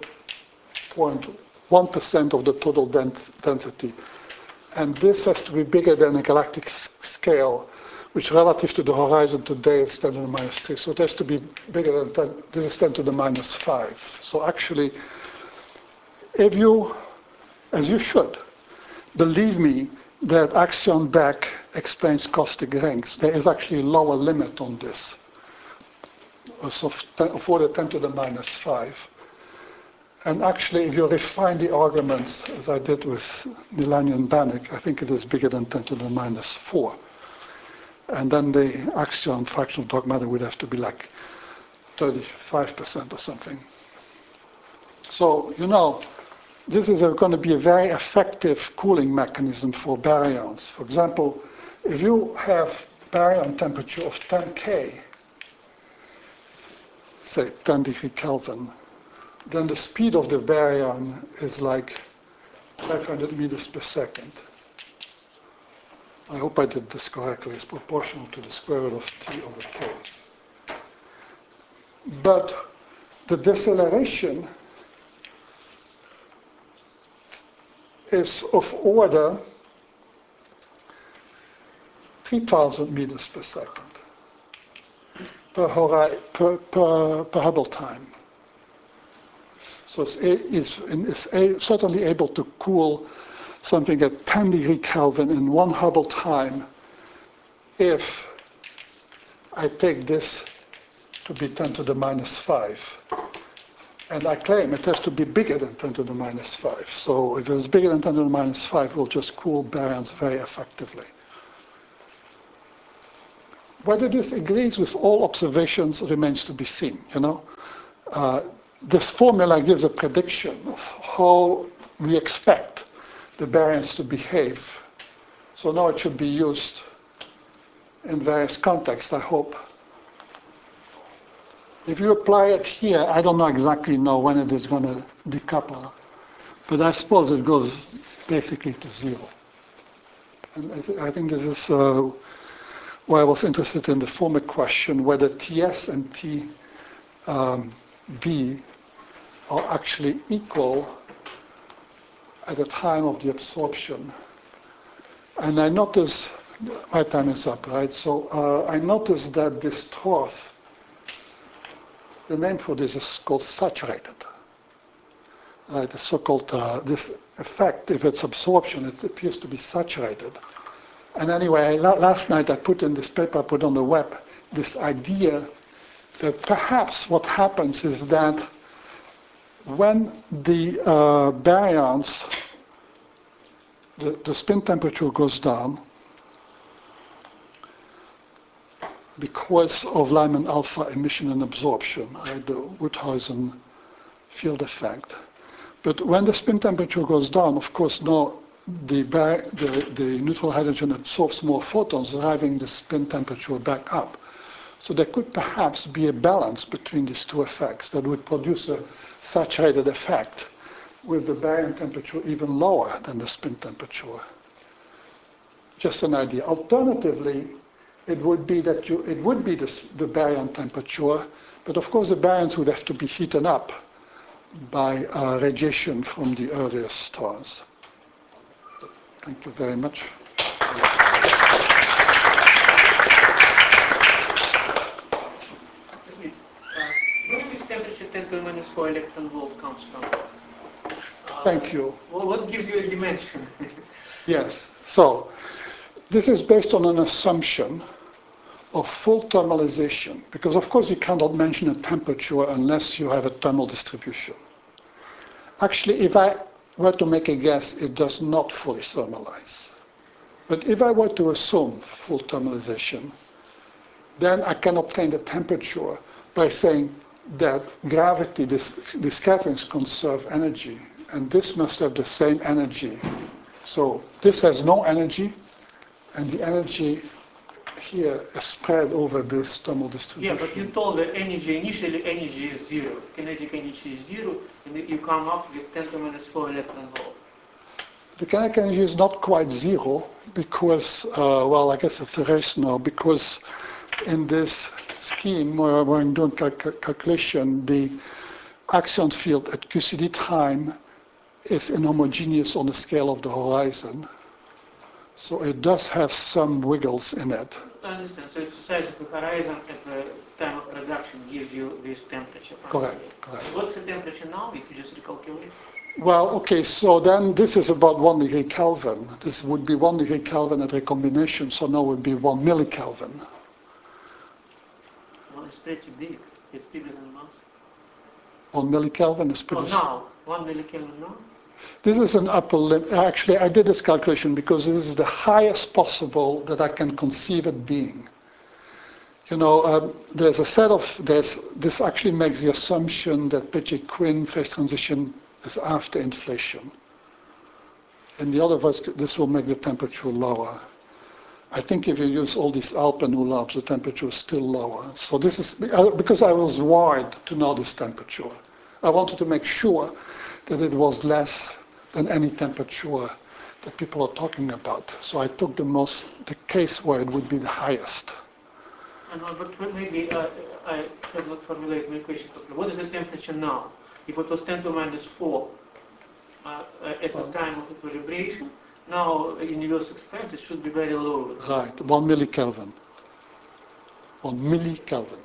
0.1% of the total density. And this has to be bigger than a galactic scale, which relative to the horizon today is 10 to the minus 3. So it has to be bigger than 10, this is 10 to the minus 5. So actually, if you, as you should, believe me that axion Beck explains caustic rings, there is actually a lower limit on this. So for the 10 to the minus 5. And actually, if you refine the arguments, as I did with Nilani and Banach, I think it is bigger than 10 to the minus 4. And then the axion fractional dark matter would have to be like 35% or something. So, this is going to be a very effective cooling mechanism for baryons. For example, if you have baryon temperature of 10 K, say 10 degree Kelvin, then the speed of the baryon is like 500 meters per second. I hope I did this correctly. It's proportional to the square root of T over K. But the deceleration is of order 3,000 meters per second per Hubble time. So it's certainly able to cool something at 10 degree Kelvin in 1 Hubble time if I take this to be 10 to the minus 5. And I claim it has to be bigger than 10 to the minus 5. So if it's bigger than 10 to the minus 5, we'll just cool baryons very effectively. Whether this agrees with all observations remains to be seen, This formula gives a prediction of how we expect the baryons to behave. So now it should be used in various contexts, I hope. If you apply it here, I don't exactly know when it is going to decouple, but I suppose it goes basically to 0. And I think this is why I was interested in the former question, whether Ts and Tb are actually equal at the time of the absorption. And I notice, my time is up, right? So I noticed that this trough, the name for this is called saturated. Right, the so-called, this effect, if it's absorption, it appears to be saturated. And anyway, last night I put in this paper, I put on the web, this idea that perhaps what happens is that when the baryons, the spin temperature goes down because of Lyman alpha emission and absorption, right, the Woodhausen field effect. But when the spin temperature goes down, of course, now the neutral hydrogen absorbs more photons, driving the spin temperature back up. So there could perhaps be a balance between these two effects that would produce a saturated effect with the baryon temperature even lower than the spin temperature. Just an idea. Alternatively, it would be that it would be the baryon temperature, but of course the baryons would have to be heated up by radiation from the earlier stars. Thank you very much. Where this temperature 10 to the minus 4 electron volt comes from? Thank you. Well, what gives you a dimension? Yes. So this is based on an assumption of full thermalization, because of course you cannot mention a temperature unless you have a thermal distribution. Actually, if I were to make a guess, it does not fully thermalize. But if I were to assume full thermalization, then I can obtain the temperature by saying that gravity, the scatterings conserve energy, and this must have the same energy. So this has no energy, and the energy here is spread over this thermal distribution. Yeah, but you told the energy, initially energy is 0. Kinetic energy is 0, and you come up with 10 to the minus 4 electron volt. The kinetic energy is not quite 0 because, well, I guess it's a race now, because in this scheme where I'm doing calculation, the axion field at QCD time is inhomogeneous on the scale of the horizon. So it does have some wiggles in it. I understand. So it's the size of the horizon at the time of production gives you this temperature. Correct. So what's the temperature now if you just recalculate? Well, okay, so then this is about 1 degree Kelvin. This would be 1 degree Kelvin at recombination, so now it would be 1 millikelvin. Well, it's pretty big. It's bigger than mass. 1 millikelvin is pretty... Oh, now? 1 millikelvin now? This is an upper limit. Actually, I did this calculation because this is the highest possible that I can conceive it being. There's a set of, this actually makes the assumption that Paget-Quinn phase transition is after inflation. In the other words, this will make the temperature lower. I think if you use all these alpenulaps, the temperature is still lower. So this is, because I was wired to know this temperature. I wanted to make sure that it was less than any temperature that people are talking about. So I took the case where it would be the highest. But maybe I have not formulated my question properly. What is the temperature now? If it was 10 to minus 4 at the time of equilibration, now in universal expanse it should be very low. Right, 1 millikelvin. 1 millikelvin.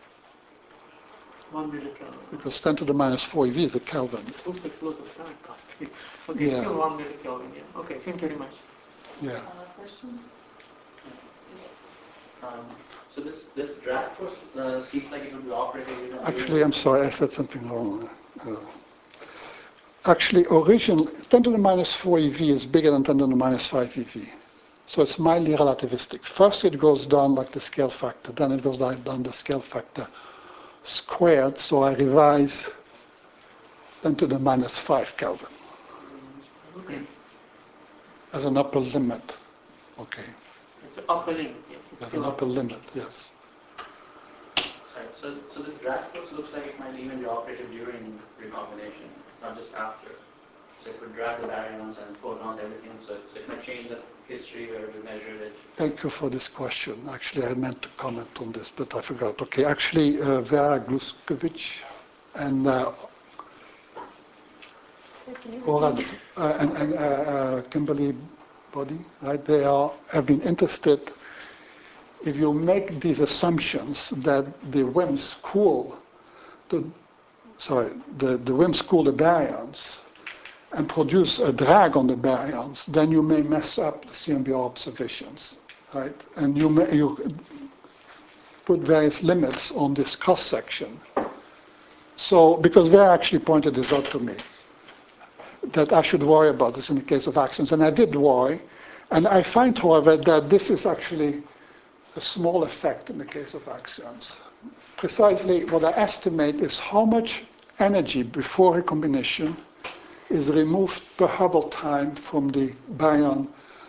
1 millikelvin. Because 10 to the minus 4 eV is a Kelvin. It looks like lots of time passed. Okay, Yeah. still 1 millikelvin, yeah. Okay, thank you very much. Yeah. Questions? So this drag force seems like it would be operating even Actually, I'm sorry, I said something wrong. Actually, originally, 10 to the minus 4 eV is bigger than 10 to the minus 5 eV. So it's mildly relativistic. First it goes down like the scale factor, then it goes down the scale factor squared, so I revise 10 to the minus 5 Kelvin as an upper limit. Okay, It's an upper limit. Yeah. It's as still an upper limit, yes. Sorry, so this drag force looks like it might even be operative during recombination, not just after. So it could drag the baryons and photons, everything, so it might change the history where we measured it. Thank you for this question. Actually, I meant to comment on this, but I forgot. Okay, actually, Vera Gluskovic and Kimberly Body, right? They have been interested. If you make these assumptions that the WIMPs cool the WIMPs cool the baryons and produce a drag on the baryons, then you may mess up the CMBR observations, right? And you put various limits on this cross section. So, because Vera actually pointed this out to me, that I should worry about this in the case of axions, and I did worry. And I find, however, that this is actually a small effect in the case of axions. Precisely what I estimate is how much energy before recombination is removed per Hubble time from the baryon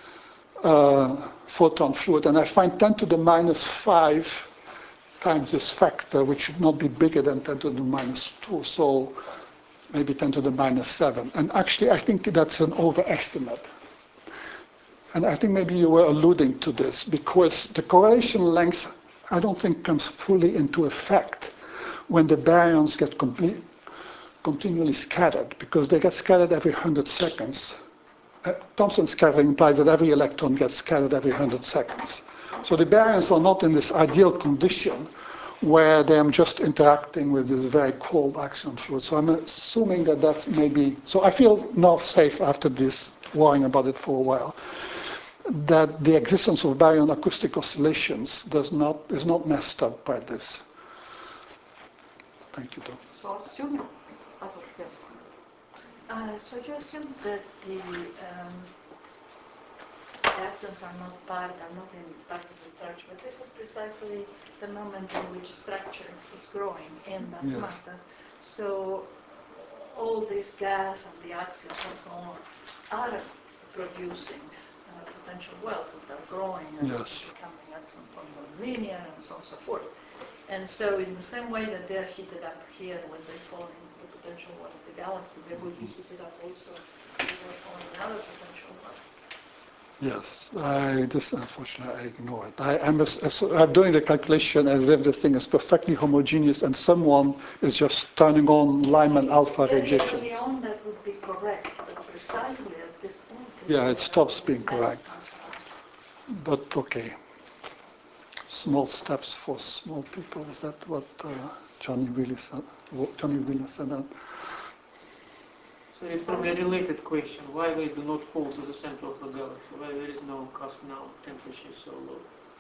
photon fluid. And I find 10 to the minus 5 times this factor, which should not be bigger than 10 to the minus 2, so maybe 10 to the minus 7. And actually, I think that's an overestimate. And I think maybe you were alluding to this, because the correlation length, I don't think, comes fully into effect when the baryons get continually scattered, because they get scattered every 100 seconds. Thomson scattering implies that every electron gets scattered every 100 seconds. So the baryons are not in this ideal condition where they are just interacting with this very cold axion fluid. So I'm assuming that that's maybe, so I feel now safe after this worrying about it for a while, that the existence of baryon acoustic oscillations is not messed up by this. Thank you, Tom. So assume, so you assume that the actions are not in part of the structure, but this is precisely the moment in which structure is growing in that matter. So all this gas and the axions and so on are producing potential wells that are growing and becoming at some point linear and so on and so forth. And so in the same way that they're heated up here when they fall into the potential well of the galaxy, they will be heated up also when they fall in other potential wells. Yes, this unfortunately I ignore it. I'm doing the calculation as if this thing is perfectly homogeneous and someone is just turning on Lyman alpha radiation. Early on that would be correct, but precisely at this point. Yeah, it stops being correct. But okay. Small steps for small people, is that what Johnny Wheeler said? So it's probably a related question. Why they do not fall to the center of the galaxy? Why there is no cusp now? Temperature is so low.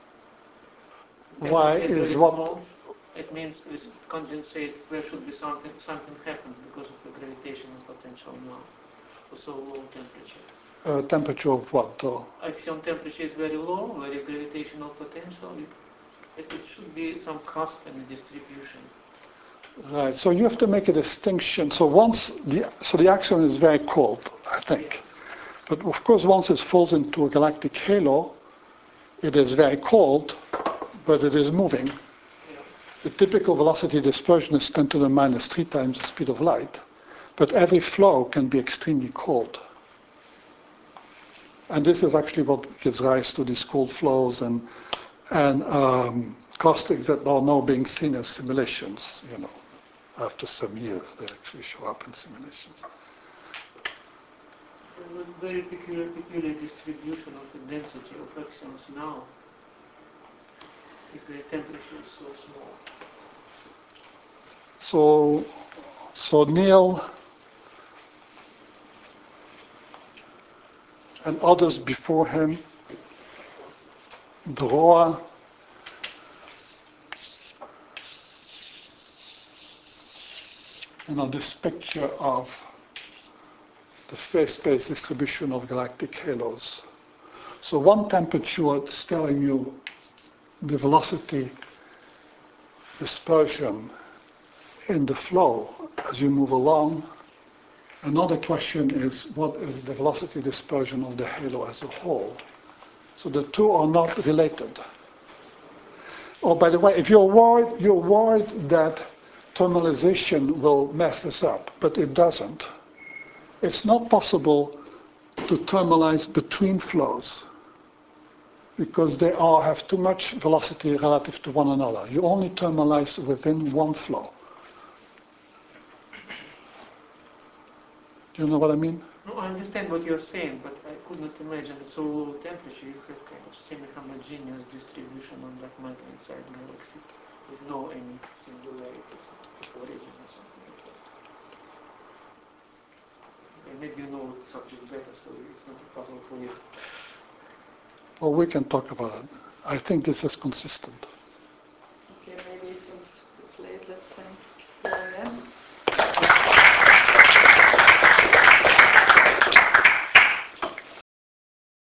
Why is what? Small, it means this condensate. There should be something happen because of the gravitational potential now for so low temperature. Temperature of what? Axion temperature is very low. There is gravitational potential. It should be some cusp in the distribution. Right, so you have to make a distinction. So the axion is very cold, I think. But of course, once it falls into a galactic halo, it is very cold, but it is moving. The typical velocity dispersion is 10 to the minus 3 times the speed of light. But every flow can be extremely cold. And this is actually what gives rise to these cold flows and caustics that are now being seen as simulations, After some years, they actually show up in simulations. Very peculiar distribution of the density of axions now, if the temperature is so small. So Neil and others before him draw this picture of the phase space distribution of galactic halos. So one temperature is telling you the velocity dispersion in the flow as you move along. Another question is, what is the velocity dispersion of the halo as a whole? So the two are not related. Oh, by the way, if you're worried that thermalization will mess this up, but it doesn't. It's not possible to thermalize between flows because they all have too much velocity relative to one another. You only thermalize within one flow. Do you know what I mean? No, I understand what you're saying, but I could not imagine at so low temperature you have kind of semi-homogeneous distribution on dark matter inside the galaxy with no any singularities of origin or something like that. And maybe you know the subject better, so it's not a puzzle for you. Well, we can talk about it. I think this is consistent. Okay, maybe since it's late, let's end here again.